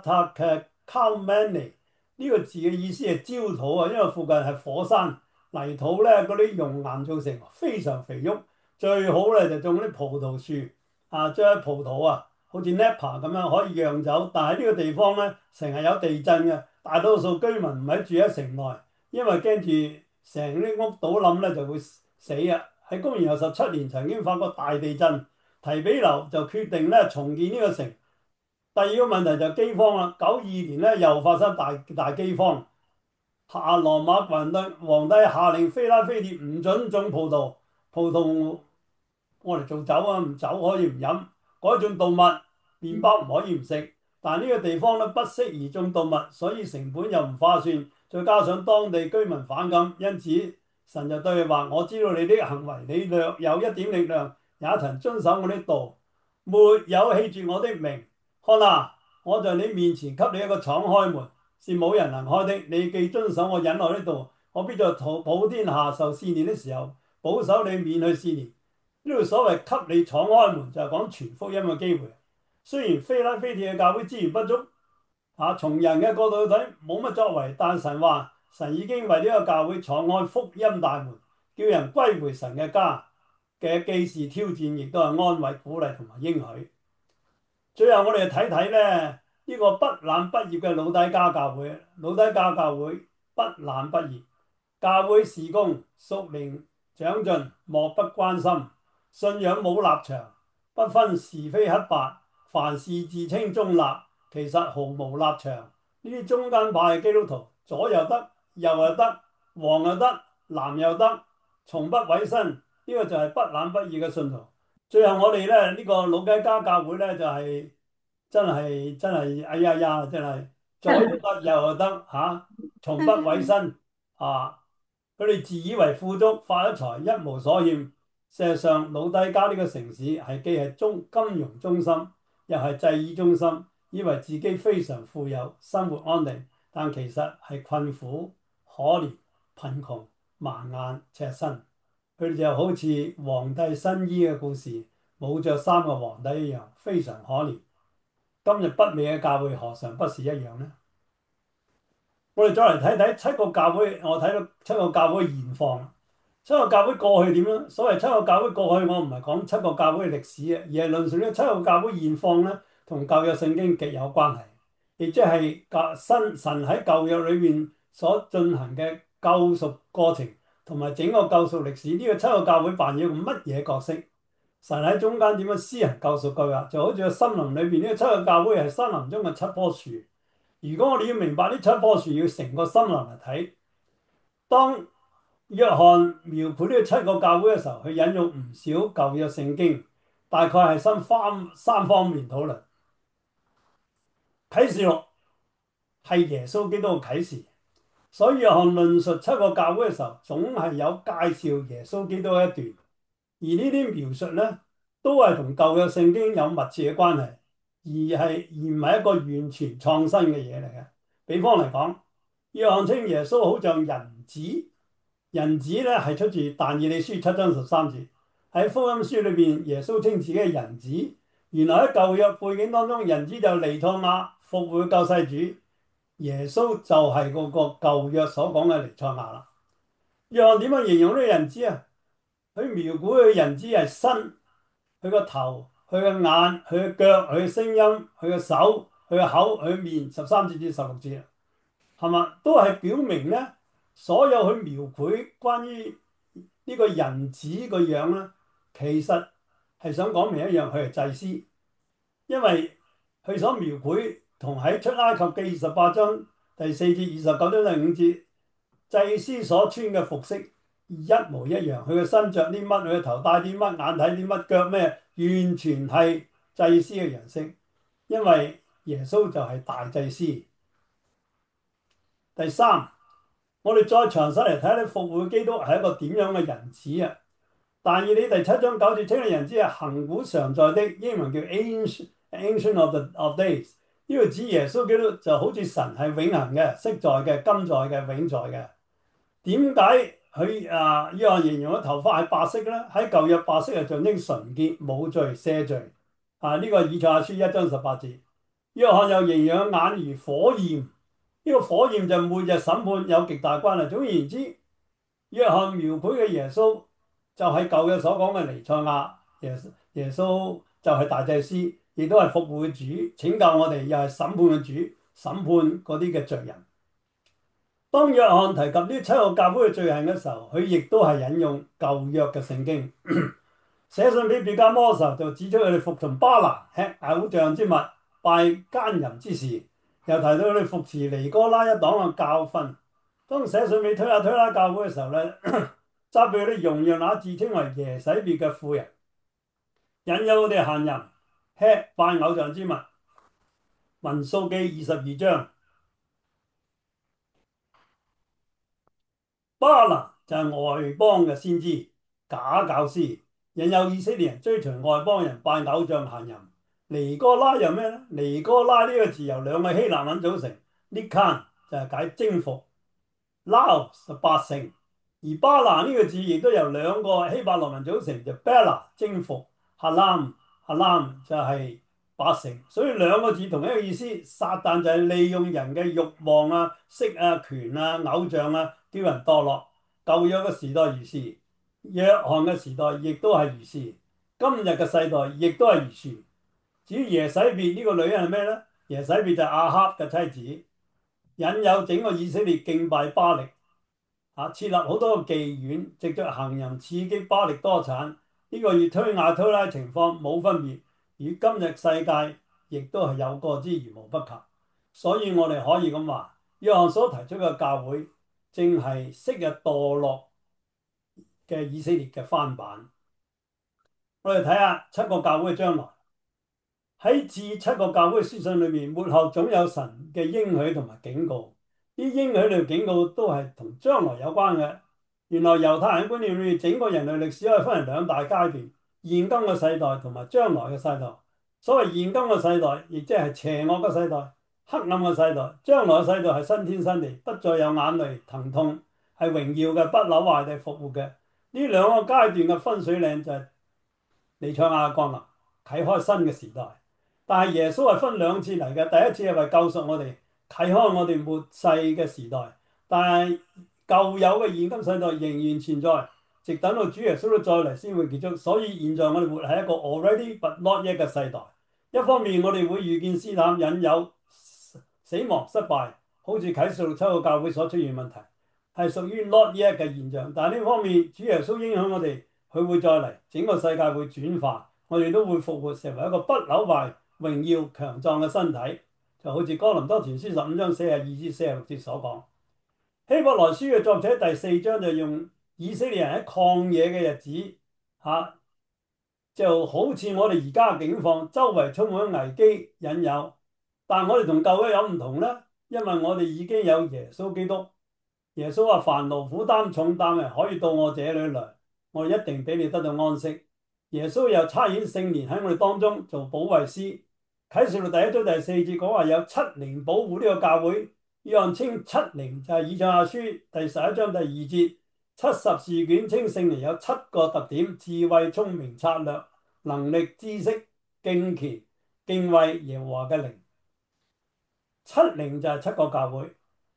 Katakalmene 呢個字嘅意思係焦土啊，因為附近係火山泥土咧，嗰啲熔岩造成非常肥沃，最好咧就種啲葡萄樹將葡萄好似 Napa 咁樣可以釀酒，但係呢個地方咧成日有地震嘅，大多數居民唔係住喺城內，因為驚住成啲屋倒冧咧就會死啊！喺公元後17年曾經發過大地震，提比留就決定咧重建呢個城。 第二個問題就饑荒啦。92年咧又發生大饑荒，羅馬皇帝下令非拉非列唔准種葡萄，葡萄我哋做酒啊，唔酒可以唔飲，改種動物，麵包唔可以唔食。但呢個地方咧不適宜種動物，所以成本又唔划算，再加上當地居民反感，因此神就對佢話：我知道你的行為，你略有一點力量，也曾遵守我的道，沒有棄絕我的名。看哪，我在你面前給你一個敞開門，是冇人能開的。你既遵守我忍耐的道，我必在普天下受試煉的時候，保守你免去試煉。呢度所謂給你敞開門，就係講傳福音嘅機會。雖然非拉非鐵嘅教會資源不足，從人嘅角度去睇冇乜作為，但神話神已經為呢個教會敞開福音大門，叫人歸回神嘅家嘅，既是挑戰，亦都係安慰、鼓勵同埋應許。最後我哋睇睇咧呢個不冷不熱嘅老底嘉教會。老底嘉教會不冷不熱，教會事工屬靈長進，漠不關心。信仰冇立場，不分是非黑白，凡事自稱中立，其實毫無立場。呢啲中間派嘅基督徒，左又得，右又得，黃又得，藍又得，從不委身。呢個就係不冷不熱嘅信徒。最後我哋咧呢個老底嘉教會咧就係真係哎呀呀，真係左又得，右又得嚇，從不委身啊！佢哋自以為富足，發咗財，一無所欠。事實上，老底嘉呢個城市係既係金融中心，又係製衣中心，以為自己非常富有，生活安定，但其實係困苦、可憐、貧窮、盲眼、赤身。佢哋就好似皇帝新衣嘅故事，冇着衫嘅皇帝一樣，非常可憐。今日北美嘅教會何嘗不是一樣呢？我哋再嚟睇睇七個教會，我睇到七個教會嘅現況。七個教會過去點樣？所謂七個教會過去，我唔係講七個教會嘅歷史啊，而係論述呢七個教會現況咧，同舊約聖經極有關係，亦即係神喺舊約裏面所進行嘅救贖過程，同埋整個救贖歷史。呢個七個教會扮演個乜嘢角色？神喺中間點樣施行救贖計劃？就好似個森林裏邊呢個七個教會係森林中嘅七棵樹。如果我哋要明白呢七棵樹，要成個森林嚟睇。當約翰描繪呢七個教會嘅時候，佢引用唔少舊約聖經，大概係分三方面討論。啟示錄係耶穌基督嘅啟示，所以約翰論述七個教會嘅時候，總係有介紹耶穌基督嘅一段。而呢啲描述咧，都係同舊約聖經有密切嘅關係，而唔係一個完全創新嘅嘢嚟嘅。比方嚟講，約翰稱耶穌好像人子。人子咧係出自但以理書7章13節，喺福音書裏邊，耶穌稱自己係人子。原來喺舊約背景當中，人子就彌賽亞復活救世主，耶穌就係嗰個舊約所講嘅彌賽亞啦。約翰點樣形容呢個人子啊？佢描繪佢人子係身，佢個頭、佢嘅眼、佢嘅腳、佢嘅聲音、佢嘅手、佢嘅口、佢嘅面，13節至16節，係嘛？都係表明咧。所有佢描繪關於呢個人子個樣咧，其實係想講明一樣，佢係祭司，因為佢所描繪同喺出埃及記28章第4節、29章第5節祭司所穿嘅服飾一模一樣，佢嘅身着啲乜，佢嘅頭戴啲乜，眼睇啲乜，腳咩，完全係祭司嘅樣式，因為耶穌就係大祭司。第三，我哋再詳細嚟睇睇復活基督係一個點樣嘅人子啊？但以理第7章9節稱嘅人子係恆古常在的，英文叫 Ancient of Days。呢個指耶穌基督就好似神係永恆嘅、昔在嘅、今在嘅、永在嘅。點解佢約翰形容嘅頭髮係白色咧？喺舊約白色係象徵純潔、冇罪、赦罪。呢個以賽亞書1章18節。約翰又形容眼如火焰。呢個火焰就末日審判有極大關係。總而言之，約翰描繪嘅耶穌就係舊約所講嘅彌賽亞，耶穌就係大祭司，亦都係復活嘅主，拯救我哋，又係審判嘅主，審判嗰啲嘅罪人。當約翰提及呢七個教會嘅罪行嘅時候，佢亦都係引用舊約嘅聖經，寫信俾別迦摩嘅時候就指出佢哋服從巴蘭，吃偶像之物， 拜奸淫之事，又提到佢哋服侍尼哥拉一黨嘅教訓。當寫信俾推拉教會嘅時候咧，責備佢哋容讓那自稱為耶洗別嘅婦人，引誘佢哋行淫，吃拜偶像之物。民數記22章。巴蘭就係外邦嘅先知、假教師，引誘以色列人追隨外邦人拜偶像行淫。尼哥拉又咩咧？尼哥拉呢個字由兩個希臘文組成 Nikan 就係解征服 ，Laos 就百姓，而巴蘭呢個字亦都由兩個希伯來文組成，就 Bala 征服 ，Halam 就係百姓，所以兩個字同一個意思。撒旦就係利用人嘅慾望啊、色啊、權啊、偶像啊，叫人墮落。舊約嘅時代如是，約翰嘅時代亦都係如是，今日嘅世代亦都係如是。至於耶洗別呢個女人係咩咧？耶洗別就係亞哈嘅妻子，引誘整個以色列敬拜巴力，設立好多個妓院，藉着行淫刺激巴力多產。呢個與推拉情況冇分別，與今日世界亦都係有過之而無不及。所以我哋可以咁話，約翰所提出嘅教會正係昔日墮落嘅以色列嘅翻版。我哋睇下七個教會嘅將來。喺致七個教會嘅書信裏面，末後總有神嘅應許同埋警告。啲應許同警告都係同將來有關嘅。原來猶太人觀念裏面，整個人類歷史可以分為兩大階段：現今嘅世代同埋將來嘅世代。所謂現今嘅世代，亦即係邪惡嘅世代、黑暗嘅世代；將來嘅世代係新天新地，不再有眼淚疼痛，係榮耀嘅、不朽壞地復活嘅。呢兩個階段嘅分水嶺就係彌賽亞降臨，啟開新嘅時代。但係耶穌係分兩次嚟嘅，第一次係為救贖我哋，啟開我哋末世嘅時代。但係舊有嘅現今世代仍然存在，直等到主耶穌都再嚟先會結束。所以現在我哋活喺一個 already but not yet 嘅世代。一方面我哋會遇見試探、引誘、死亡、失敗，好似啟示錄7個教會所出現問題，係屬於 not yet 嘅現象。但係呢方面，主耶穌應許我哋，佢會再嚟，整個世界會轉化，我哋都會復活，成為一個不朽壞、榮耀強壯嘅身體，就好似哥林多前書15章42至46節所講。希伯來書嘅作者第4章就用以色列人喺曠野嘅日子，就好似我哋而家嘅境況，周圍充滿危機引誘，但我哋同舊約有唔同咧，因為我哋已經有耶穌基督。耶穌話：凡勞苦擔重擔嘅，可以到我這裏來，我哋一定俾你得到安息。耶穌又差遣聖靈喺我哋當中做保惠師。啟示錄第1章第4節講話有7靈保護呢個教會，約翰稱7靈就係以賽亞書第11章第2節，70事卷稱聖靈有7個特點：智慧、聰明、策略、能力、知識、敬虔、敬畏耶和華嘅靈。7靈就係7個教會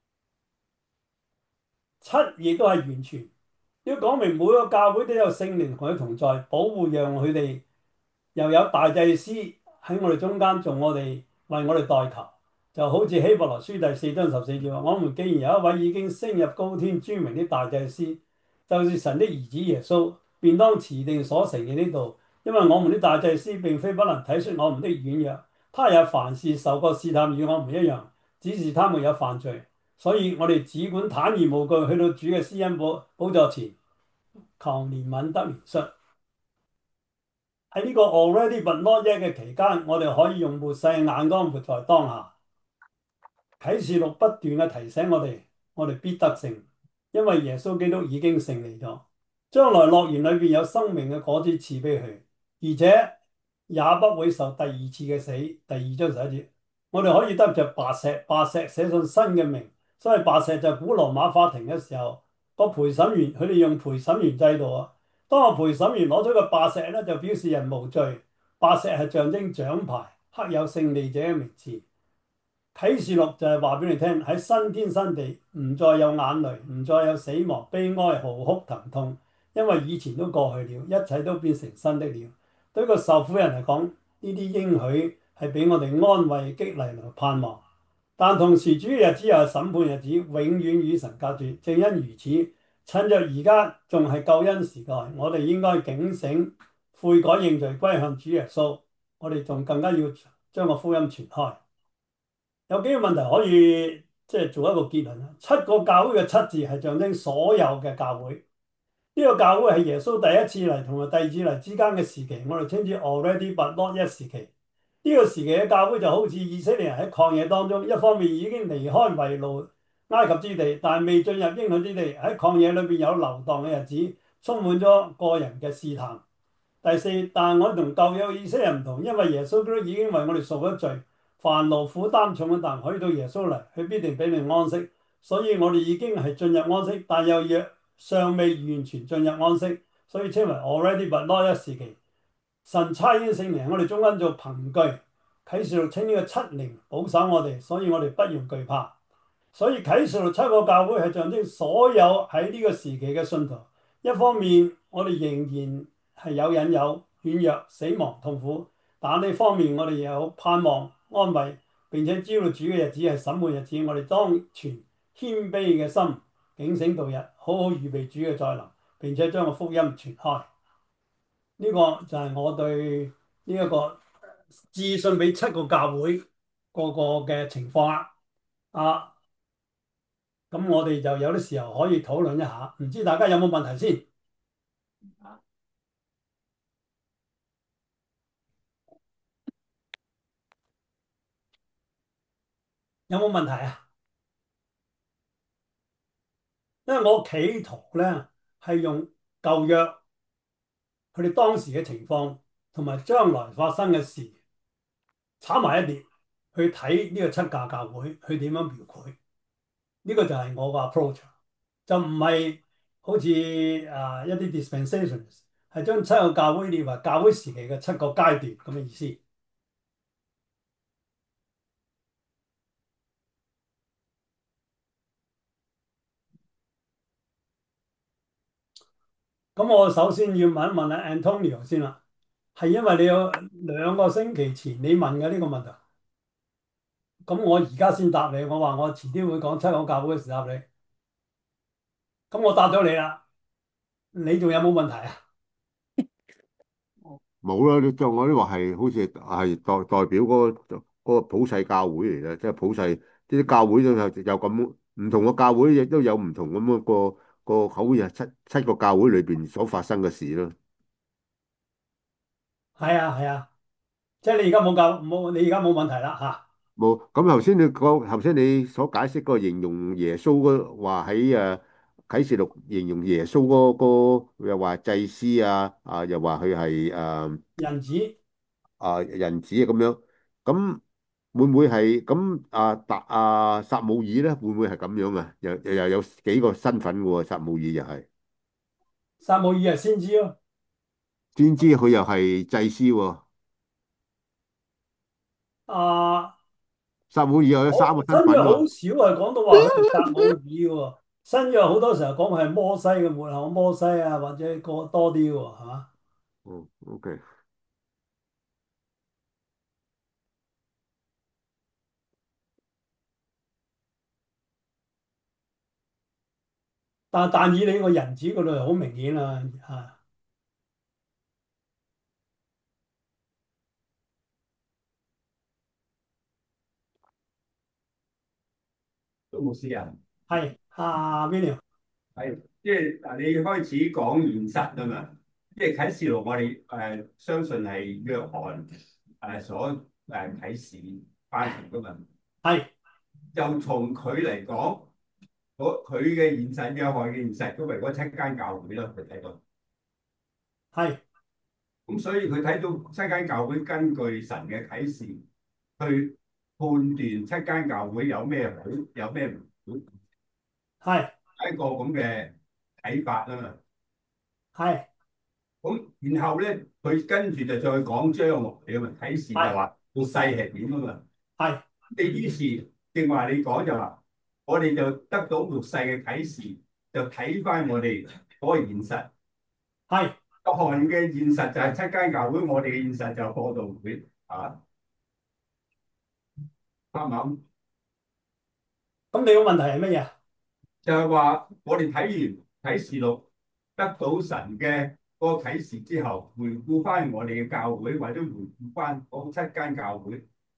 ，7亦都係完全。要講明每個教會都有聖靈同佢同在，保護讓佢哋，又有大祭司喺我哋中間做我哋，為我哋代求，就好似希伯來書第4章14節話：我們既然有一位已經升入高天尊榮的大祭司，就是神的兒子耶穌，便當持定所承認的道，因為我們的大祭司並非不能體恤我們的軟弱，他也凡事受過試探與我們一樣，只是他沒有犯罪。所以我哋只管坦然無懼去到主嘅施恩寶座前，求憐憫得憐恤。喺呢個 already but not yet 嘅期間，我哋可以用末世眼光活在當下。啟示錄不斷嘅提醒我哋，我哋必得勝，因為耶穌基督已經勝利咗。將來樂園裏邊有生命嘅果子賜俾佢，而且也不會受第二次嘅死。第2章11節，我哋可以得着白石，白石寫上新嘅名。所以白石就係古羅馬法庭嘅時候個陪審員，佢哋用陪審員制度啊。當個陪審員攞咗個白石咧，就表示人無罪。白石係象徵獎牌，刻有勝利者嘅名字。啟示錄就係話俾你聽，喺新天新地唔再有眼淚，唔再有死亡、悲哀、嚎哭、疼痛，因為以前都過去了，一切都變成新的了。對個受苦人嚟講，呢啲應許係俾我哋安慰、激勵同盼望。但同時主嘅日子又係審判日子，永遠與神隔絕。正因如此，趁着而家仲係救恩時代，我哋應該警醒、悔改認罪、歸向主耶穌。我哋仲更加要將個福音傳開。有幾個問題可以即係做一個結論啦。七個教會嘅七字係象徵所有嘅教會。呢個教會係耶穌第一次嚟同埋第二次嚟之間嘅時期，我哋稱之 already but not yet 時期。呢個時期嘅教會就好似以色列人喺曠野當中，一方面已經離開為奴埃及之地，但係未進入應許之地，喺曠野裏邊有流蕩嘅日子，充滿咗個人嘅試探。第四，但係我哋同舊約嘅以色列人唔同，因為耶穌基督已經為我哋贖咗罪，凡勞苦擔重嘅但可以到耶穌嚟，佢必定俾你安息。所以我哋已經係進入安息，但又尚未完全進入安息，所以稱為 already but not yet 時期。神差遣聖靈喺我哋中間做憑據，啟示錄稱呢個七靈保守我哋，所以我哋不用懼怕。所以啟示錄七個教會係象徵所有喺呢個時期嘅信徒。一方面我哋仍然係有引誘、軟弱、死亡、痛苦，但呢方面我哋又有盼望、安慰，並且知道主嘅日子係審判日子，我哋當存謙卑嘅心，警醒度日，好好預備主嘅再臨，並且將個福音傳開。呢個就係我對呢一個致信俾七個教會個個嘅情況啦。啊，咁我哋就有啲時候可以討論一下，唔知大家有冇問題先？有冇問題啊？因為我企圖咧係用舊約佢哋當時嘅情況同埋將來發生嘅事炒埋一碟去睇呢個七架教會，去點樣描繪？呢個就係我個 approach，就唔係好似一啲 dispensations 係將七個教會列為教會時期嘅七個階段咁嘅意思。咁我首先要問一問阿 Antonio 先啦，係因為你有2個星期前你問嘅呢個問題，咁我而家先答你，我話我遲啲會講七個教會嘅時候答你，咁我答咗你啦，你仲有冇問題啊？ 冇啦，你就我啲話係好似係代表嗰個普世教會嚟嘅，即係普世啲教會都有咁唔同嘅教會，亦都有唔同咁個好似係七個教會裏邊所發生嘅事咯。 係啊係啊，即係你而家你而家冇問題啦嚇。 冇咁頭先你所解釋嗰個形容耶穌嗰話喺啟示錄形容耶穌個又話祭司又話佢係人子人子咁樣，咁會唔會係咁撒母耳咧？會唔會係咁樣啊？又有幾個身份嘅喎？撒母耳又係撒母耳係先知咯。 先知，佢又係祭司喎。 啊， 撒母耳又有三個身新約好份喎。 少係講到話佢係撒母耳嘅喎，新約好多時候講佢係摩西嘅末後摩西啊，或者個多啲嘅喎，係嘛？ 哦，OK。 但以你個人子嗰度係好明顯啦，啊， 都冇私人。 係William， 係，即係嗱，你開始講現實啊嘛，即係啟示錄我哋相信係約翰所啟示翻嚟噶嘛。 係就從佢嚟講，佢嘅現實，約翰嘅現實都為嗰七間教會啦，佢睇到。 係咁所以佢睇到七間教會根據神嘅啟示去判斷七間教會有咩好，有咩唔好， 係一個咁嘅睇法啊嘛。 係咁然後咧，佢跟住就再講將來啊嘛，啟示就話個世係點啊嘛。 係你於是正話你講就話，我哋就得到末世嘅啟示，就睇翻我哋嗰個現實。 係約翰嘅現實就係七間教會，我哋嘅現實就係播道會啊，啱唔啱？ 咁你個問題係乜嘢？ 就係話我哋睇完啟示錄，得到神嘅嗰個啟示之後，回顧翻我哋嘅教會，或者回顧翻嗰七間教會，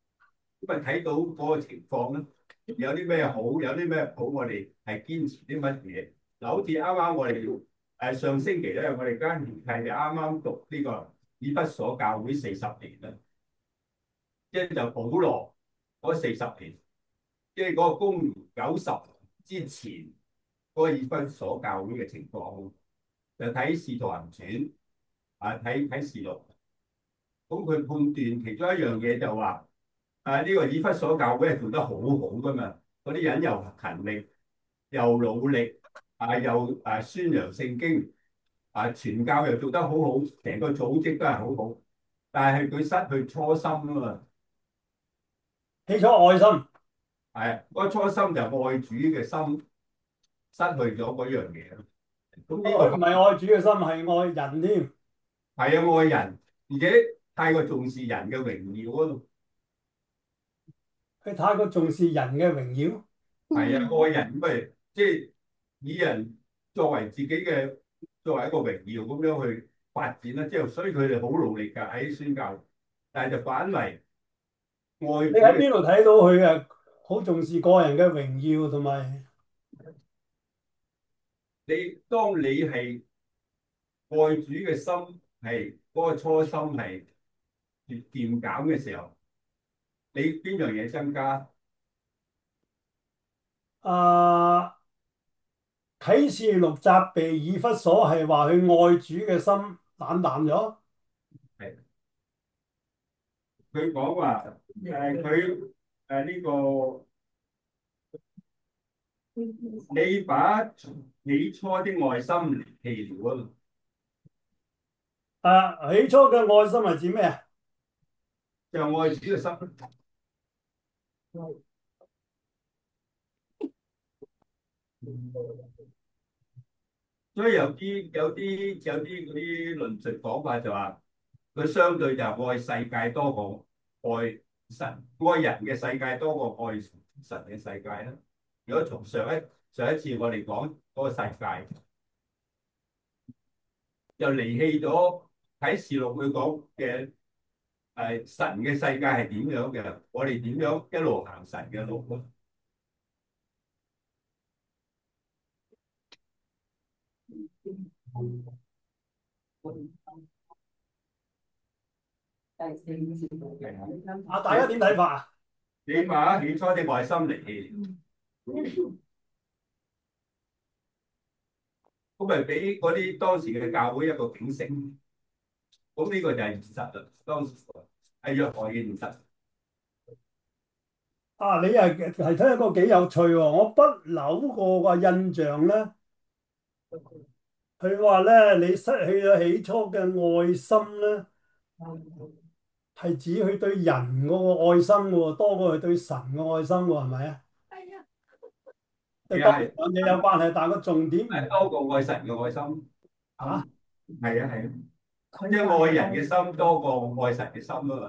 咁啊睇到嗰個情況咧，有啲咩好，有啲咩好，我哋係堅持啲乜嘢。嗱，好似啱啱我哋上星期咧，我哋間團契啱啱讀呢個以弗所教會40年啦，即係就保羅嗰40年，即係嗰個公元90之前嗰個以弗所教會嘅情況，就睇《使徒行傳》睇《示錄》，咁佢判斷其中一樣嘢就話。呢個以弗所教會係做得好好噶嘛，嗰啲人又勤力又努力，又宣揚聖經，傳教又做得好好，成個組織都係好好，但係佢失去初心啊嘛， 起初愛心， 係嗰個初心就係愛主嘅心，失去咗嗰樣嘢。咁呢個佢唔係愛主嘅心，係愛人添。 係啊，愛人，而且太過重視人嘅榮耀啊， 佢太過重視人嘅榮耀。 係啊，愛人咁咪即係以人作為自己嘅作為一個榮耀咁樣去發展啦，即係所以佢哋好努力㗎喺宣教，但係就反為愛主你喺邊嘅。 度睇到佢好重視個人嘅榮耀同埋當你係愛主嘅心係嗰個初心係越漸減嘅時候，你邊樣嘢增加？ 啊啟示錄責備以弗所係話佢愛主嘅心冷淡咗。 係佢講話佢呢個。你把起初的愛心離棄了起初嘅愛心係指咩啊？ 就愛主嘅心。所以有啲嗰啲論述講法就話，佢相對就係愛世界多過愛神，愛人嘅世界多過愛神嘅世界啦。如果從上一次我哋講嗰個世界，又離棄咗喺示錄佢講嘅神嘅世界係點樣嘅，我哋點樣一路行神嘅路咯？ 大家點睇法啊？ 你把起初的愛心離棄，咁咪俾嗰啲當時嘅教會一個警醒。咁呢個就係現實啦，當時係約翰嘅現實。 你係睇一個幾有趣喎！我不嬲個印象咧，佢話咧，你失去咗起初嘅愛心咧，係指佢對人嗰個愛心喎，多過佢對神嘅愛心喎，係咪啊？即係當然兩者有關係，但係個重點唔係多過愛神嘅愛心。 啊， 係啊係啊，即係愛人嘅心多過愛神嘅心啊嘛。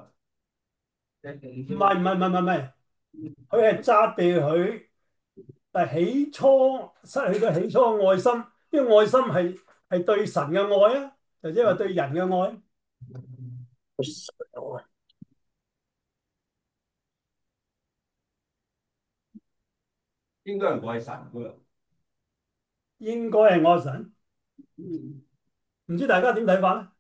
唔係，佢係責備佢，但係起初失去咗起初嘅愛心，呢個愛心係對神嘅愛啊，就即係話對人嘅愛。 應該係愛神㗎。 應該係愛神，唔知大家點睇法咧？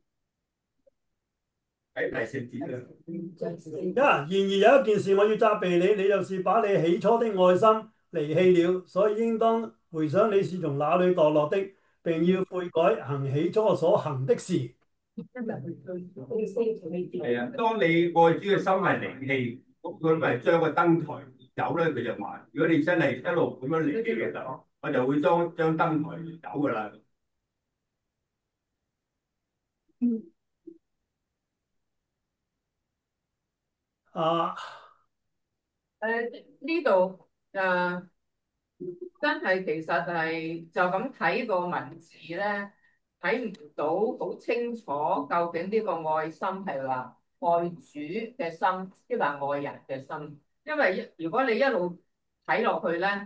喺第四節啦。 然而有一件事我要責備你，你就是把你起初的愛心離棄了，所以應當回想你是從哪裏墮落的，並要悔改，行起初所行的事。 係啊，當你愛主嘅心係離棄，咁佢咪將個燈台走咧？佢就話：如果你真係一路咁樣離棄嘅時候，我就會將燈台走噶啦。 啊， 呢度真係其實係就咁睇個文字咧，睇唔到好清楚究竟呢個愛心係話愛主嘅心，抑或愛人嘅心。因為如果你一路睇落去咧，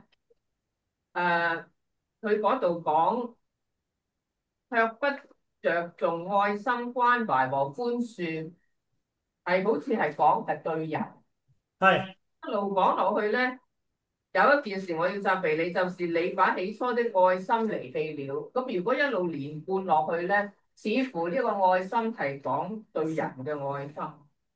佢嗰度講卻不着重愛心、關懷和寬恕，係好似係講係對人。 係一路講落去咧，有一件事我要責備你，就是你把起初的愛心離棄了。咁如果一路連貫落去咧，似乎呢個愛心係講對人嘅愛心，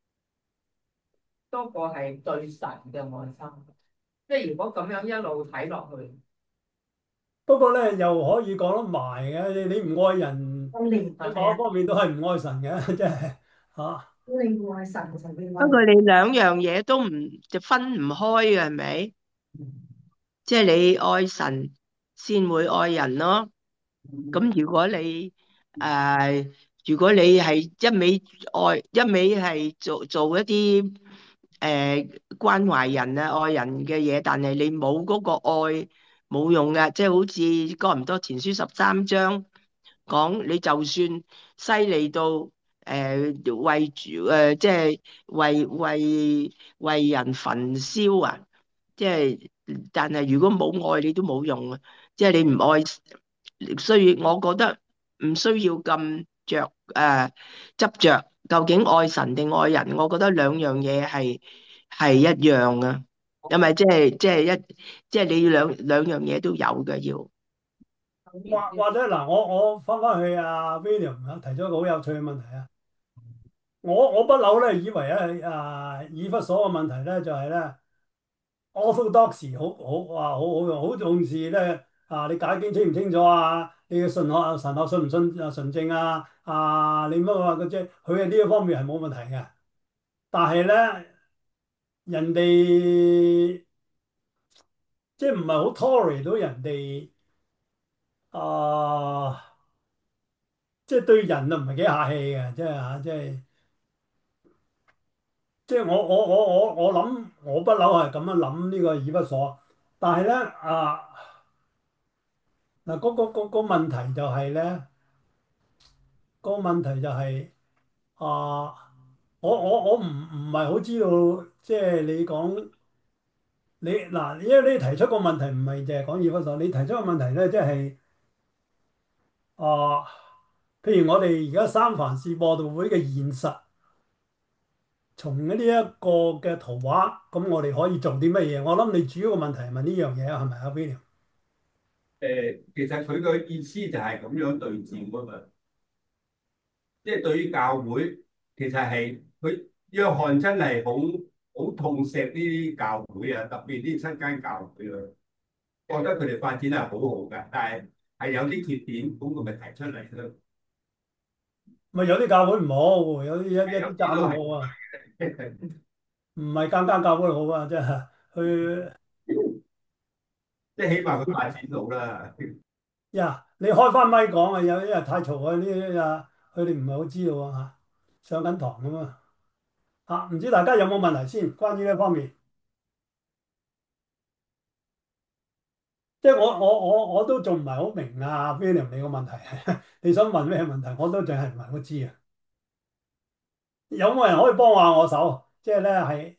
多過係對神嘅愛心。即係如果咁樣一路睇落去， 不過咧又可以講得埋嘅，你唔愛人， 咁你喺某一方面都係唔愛神嘅，即係嚇。 你愛神就變愛不過你兩樣嘢都唔就分唔開嘅，係咪？即係你愛神先會愛人咯。咁如果你係一味愛，一味係做一啲關懷人啊、愛人嘅嘢，但係你冇嗰個愛，冇用嘅。即係好似哥林多前書13章講，你就算犀利到即係為人焚燒啊！即係，但係如果冇愛，你都冇用啊！即係你唔愛，所以我覺得唔需要咁執着，究竟愛神定愛人？我覺得兩樣嘢係一樣啊，因為即係你兩樣嘢都有嘅要。 或者嗱，我翻去阿 William 提咗一個好有趣嘅問題啊！我不嬲咧，以為咧以弗所嘅問題咧就係咧 orthodox 好重視咧你解經清唔清楚啊？你嘅神學信唔信純正啊？你乜話嘅啫？佢喺呢一方面係冇問題嘅，但係咧人哋即係唔係好 tolerate 到人哋啊。即係對人啊，唔係幾客氣嘅，即係即係我諗，我不嬲係咁樣諗呢個以弗所，但係咧嗱個問題就係咧，個問題就係我唔係好知道，即係你講你嗱，因為你提出個問題唔係淨係講以弗所，你提出個問題咧，即係啊，譬如我哋而家三藩市播道會嘅現實。從呢一個嘅圖畫，咁我哋可以做啲乜嘢？我諗你主要嘅問題係問呢樣嘢啊，係咪啊，William？ 其實佢個意思就係咁樣對照噶嘛。即係對於教會，其實係佢約翰真係好痛錫呢啲教會啊，特別呢七間教會啊，覺得佢哋發展係好好嘅，但係有啲缺點，咁佢咪提出嚟咯。 咪有啲教會唔好，有啲啲教會有啲都係好啊，唔係間教會好啊，即係去即係起碼佢發展到啦。 呀，你開翻咪講啊，有啲人太嘈啊，呢啲佢哋唔係好知道啊，上緊堂噶嘛唔知大家有冇問題先？關於呢方面，即係我都仲唔係好明啊，William 你個問題，你想問咩問題？我都淨係唔係好知啊。有冇人可以幫下我手？即係咧係。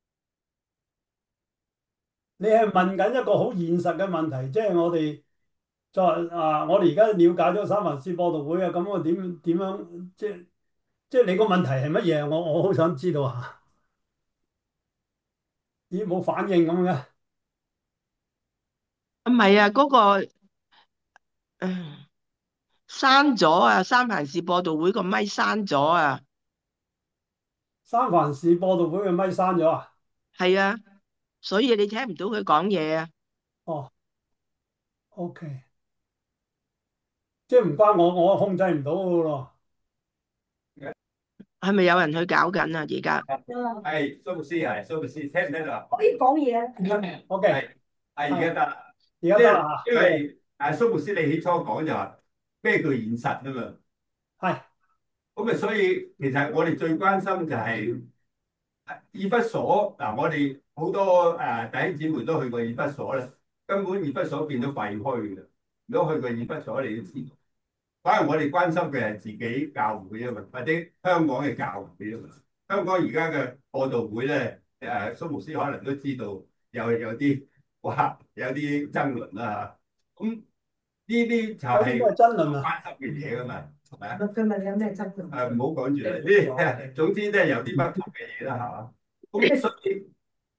你係問緊一個好現實嘅問題，即係我哋我哋而家了解咗三藩市播道會啊，咁我點樣即係你個問題係乜嘢？我好想知道啊！咦，冇反應咁嘅？ 唔係啊，嗰個刪咗啊，三藩市播道會個咪刪咗啊。 三藩市播道會嘅咪刪咗啊？ 係啊，所以你聽唔到佢講嘢啊。 哦，OK，即係唔關我控制唔到嘅咯。 係咪有人去搞緊啊？而家係蘇牧師，蘇牧師，聽唔聽到？ 可以講嘢啊。 OK， 係而家得啦， 而家得啦因為蘇牧師你起初講就話咩叫現實啊嘛。 係咁啊，所以其實我哋最關心就係以弗所嗱，我哋好多弟兄姊妹都去過以弗所咧，根本以弗所變咗廢墟嘅。如果去過以弗所，你都知道。反而我哋關心嘅係自己教會啊嘛，或者香港嘅教會啊嘛。香港而家嘅播道會咧，蘇牧師可能都知道有啲有啲爭論啦嚇。咁呢啲就係有啲咩爭論啊？ 關心嘅嘢噶嘛，係咪啊？ 佢問你有咩質素？ 唔好講住啦，呢總之咧有啲不同嘅嘢啦，係嘛？咁所以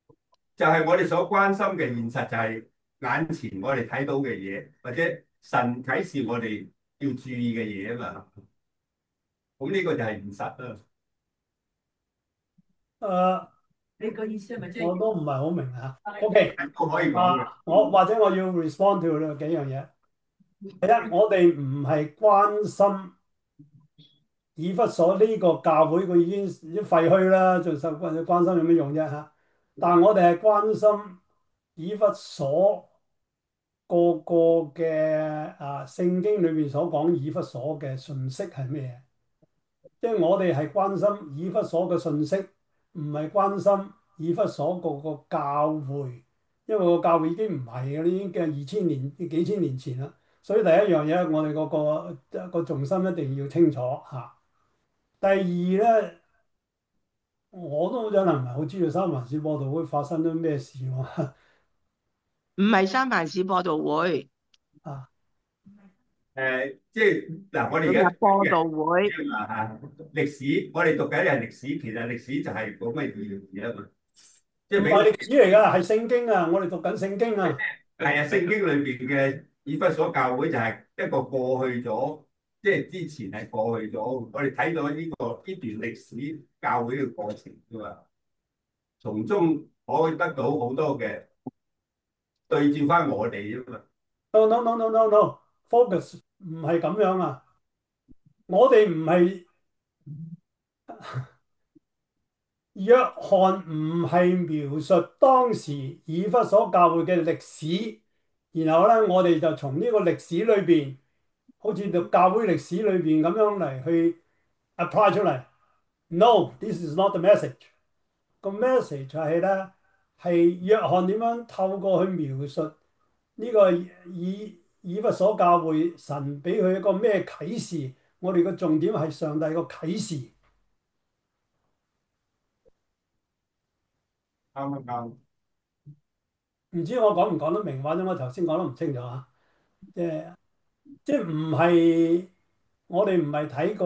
就係我哋所關心嘅現實，就係眼前我哋睇到嘅嘢，或者神啟示我哋要注意嘅嘢啊嘛。咁呢個就係現實啦。 誒， 你個意思係咪即係我都唔係好明啊。OK， 都可以講嘅。 我或者我要 respond to 呢幾樣嘢。第一，我哋唔係關心以弗所呢個教會，佢已經廢墟啦，仲受關心有咩用啫嚇？但係我哋係關心以弗所個個嘅聖經裏面所講以弗所嘅信息係咩？即係我哋係關心以弗所嘅信息，唔係關心以弗所個個教會，因為個教會已經唔係嘅，已經嘅2000年、幾千年前啦。所以第一樣嘢，我哋個重心一定要清楚嚇。第二咧，我都真係唔係好知道三藩市播道會發生咗咩事喎。 唔係三藩市播道會， 啊， 即係嗱，我哋佢而家係播道會。 歷史，我哋讀緊係歷史，其實歷史就係講咩意義啊嘛。即唔係俾係歷史嚟㗎，係聖經啊！我哋讀緊聖經啊。 係啊，聖經裏邊嘅以弗所教會就係一個過去咗，即係之前係過去咗。我哋睇到呢段歷史教會嘅過程㗎嘛，從中可以得到好多嘅對照翻我哋啊嘛。 No no no no no no，focus 唔係咁樣啊！我哋唔係約翰唔係描述當時以弗所教會嘅歷史，然後咧我哋就從呢個歷史裏邊，好似讀教會歷史裏邊咁樣嚟去 apply 出嚟。No，this is not the message。個 message 係咧係約翰點樣透過去描述呢個以弗所教會，神俾佢一個咩啟示？我哋嘅重點係上帝個啟示。 啱唔啱？ 唔知我講唔講得明，或者我頭先講得唔清楚啊？即係即係唔係我哋唔係睇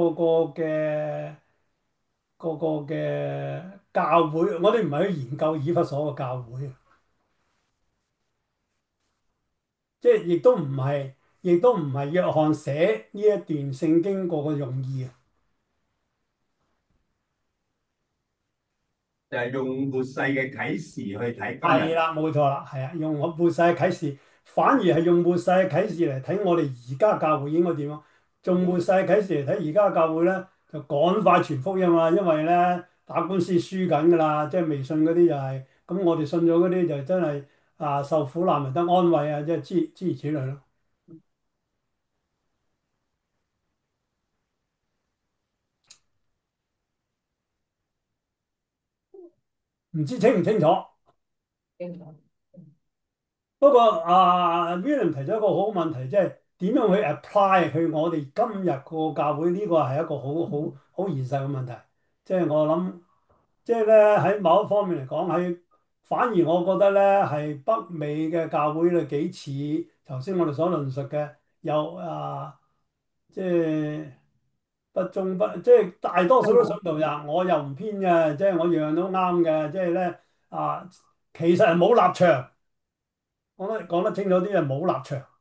個嘅教會，我哋唔係去研究以弗所嘅教會，即係亦都唔係約翰寫呢一段聖經個用意啊。 就係用末世嘅啟示去睇今日。 係啦，冇錯啦，係啊，用我末世嘅啟示，反而係用末世嘅啟示嚟睇我哋而家教會應該點啊？用末世嘅啟示嚟睇而家教會咧，就趕快傳福音啊！因為咧打官司輸緊噶啦，即係未信嗰啲就係、咁，我哋信咗嗰啲就真係受苦難咪得安慰啊！即係諸如此類咯。唔知清唔清楚？ 清楚？ 不過William 提咗一個好問題，即係點樣去 apply 去我哋今日個教會呢個係一個好現實嘅問題。即係我諗，即係咧喺某一方面嚟講，反而我覺得咧係北美嘅教會咧幾似頭先我哋所論述嘅，有即係不中不即係大多數都信道呀，我又唔偏嘅，即係我樣樣都啱嘅，即係咧其實係冇立場。講得清楚啲係冇立場，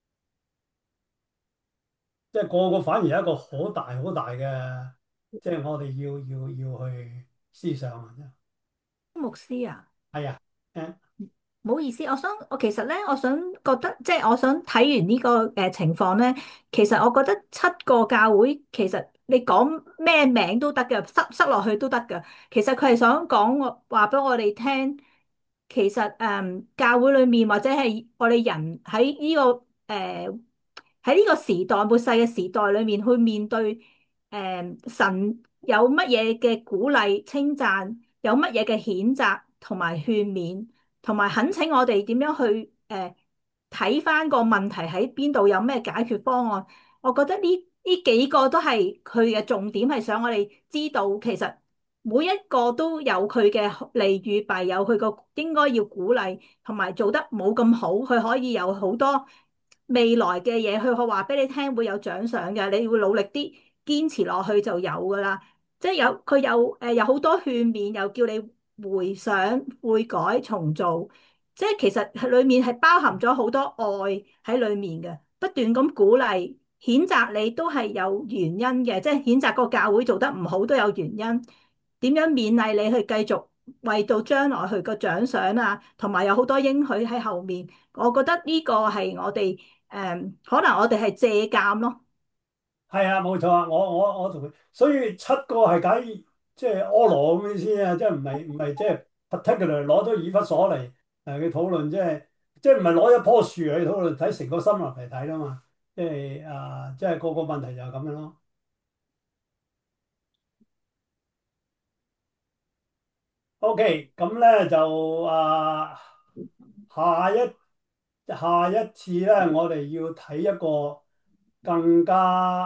即係個個反而係一個好大好大嘅，即係我哋要去思想啊！ 牧師啊， 係啊，誒唔好意思，我其實咧，我想覺得，即係我想睇完呢個情況咧，其實我覺得7個教會其實你講咩名都得嘅，塞落去都得嘅。其實佢係想講話俾我哋聽，其實教會裏面或者係我哋人喺喺呢個時代末世嘅時代裏面去面對神有乜嘢嘅鼓勵稱讚，有乜嘢嘅譴責同埋勸勉。同埋懇請我哋點樣去睇翻個問題喺邊度，有咩解決方案？我覺得呢幾個都係佢嘅重點，係想我哋知道，其實每一個都有佢嘅利與弊，有佢個應該要鼓勵，同埋做得冇咁好，佢可以有好多未來嘅嘢，佢可話俾你聽會有獎賞嘅，你要努力啲堅持落去就有噶啦。即係有佢有好多勸勉，又叫你回想、悔改、重做，即係其實係裡面係包含咗好多愛喺裡面嘅，不斷咁鼓勵、譴責你都係有原因嘅，即係譴責個教會做得唔好都有原因，點樣勉勵你去繼續為到將來去個獎賞啊，同埋有好多應許喺後面，我覺得呢個係我哋可能我哋係借鑑咯。 係啊，冇錯啊，我同佢，所以七個係解即係阿羅咁意思啊，即係唔係即係 particular 攞咗以弗所嚟去討論，即係唔係攞一棵樹去討論，睇成個森林嚟睇啦嘛，即係個問題就係咁樣咯。OK，咁咧就下一下一次咧，我哋要睇一個更加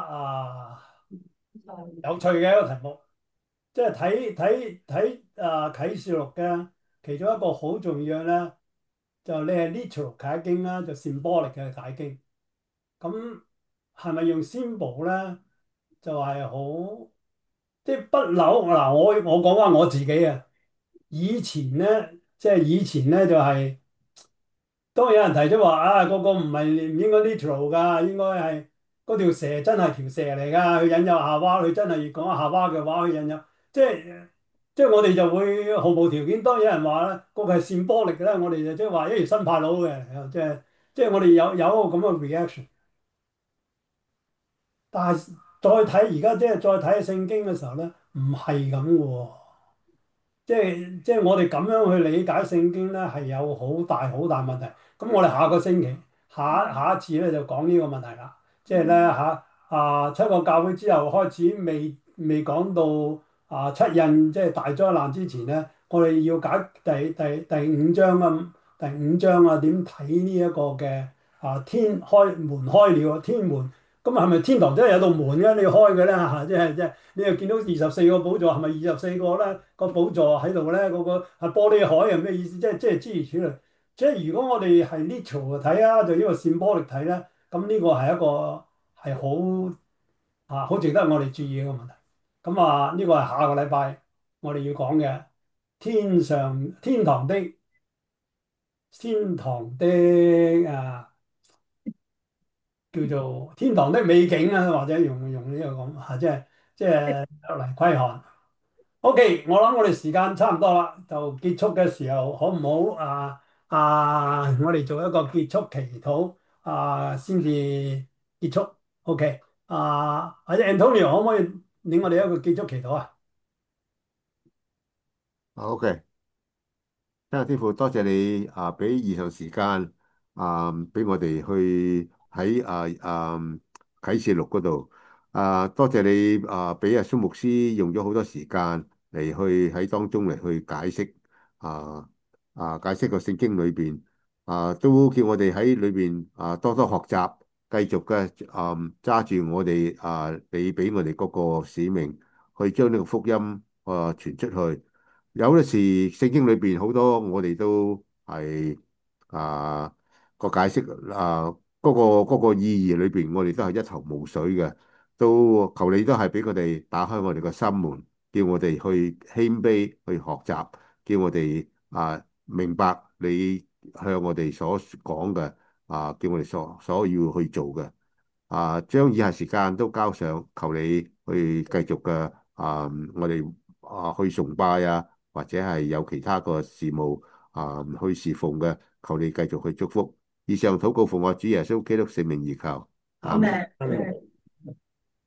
有趣嘅一個題目。即係睇啟示錄嘅其中一個好重要咧，就你係 literal 解經啦，就 symbolic 嘅解經。咁係咪用 symbol 咧？就係好即係不朽嗱。我講翻我自己啊，以前咧即係以前咧就係、當有人提出話個個唔應該 literal 㗎，應該係嗰條蛇真係條蛇嚟㗎，佢引誘夏娃，佢真係講夏娃嘅話去引誘，即係即係我哋就會毫無條件。當有人話咧，嗰個係扇波力嘅咧，我哋就即係話一條新派佬嘅，即係我哋有一個咁嘅 reaction。但係再睇而家即係再睇聖經嘅時候咧，唔係咁嘅喎。即係我哋咁樣去理解聖經咧，係有好大好大問題。咁我哋下個星期下一次咧就講呢個問題啦。即係咧七個教會之後開始未講到七印即係大災難之前咧，我哋要解第五章啊，點睇呢一個嘅天開門開了天門。咁係咪天堂真係有道門嘅？你要開嘅咧即係你又見到24個寶座，係咪24個咧？個寶座喺度咧，嗰個係玻璃海係咩意思？即係諸如此類。即係如果我哋係 literal 睇啊，就呢個 symbolic 睇咧，咁呢個係一個係好值得我哋注意嘅問題。咁呢個係下個禮拜我哋要講嘅天堂的叫做天堂的美景啊，或者用呢個講即係嚟窺看。OK，我諗我哋時間差唔多啦，就結束嘅時候，好唔好我哋做一個結束祈禱先至結束。OK，或者 Antonio 可唔可以領我哋一個結束祈禱啊？ 好嘅。真係天父，多謝你俾以上時間俾我哋去喺啟示錄嗰度多謝你俾阿蘇牧師用咗好多時間嚟去喺當中嚟去解釋啊解釋個聖經裏邊都叫我哋喺裏邊多多學習，繼續嘅揸住我哋你俾我哋嗰個使命，去將呢個福音傳出去。有陣時聖經裏邊好多我哋都係個解釋嗰個意義裏邊，我哋都係一頭霧水嘅。都求你都係俾佢哋打開我哋個心門，叫我哋去謙卑去學習，叫我哋明白你向我哋所講嘅叫我哋所要去做嘅將以下時間都交上，求你去繼續嘅我哋去崇拜或者係有其他個事務去侍奉嘅，求你繼續去祝福。以上禱告奉我主耶穌基督聖名而求，阿門。 Amen.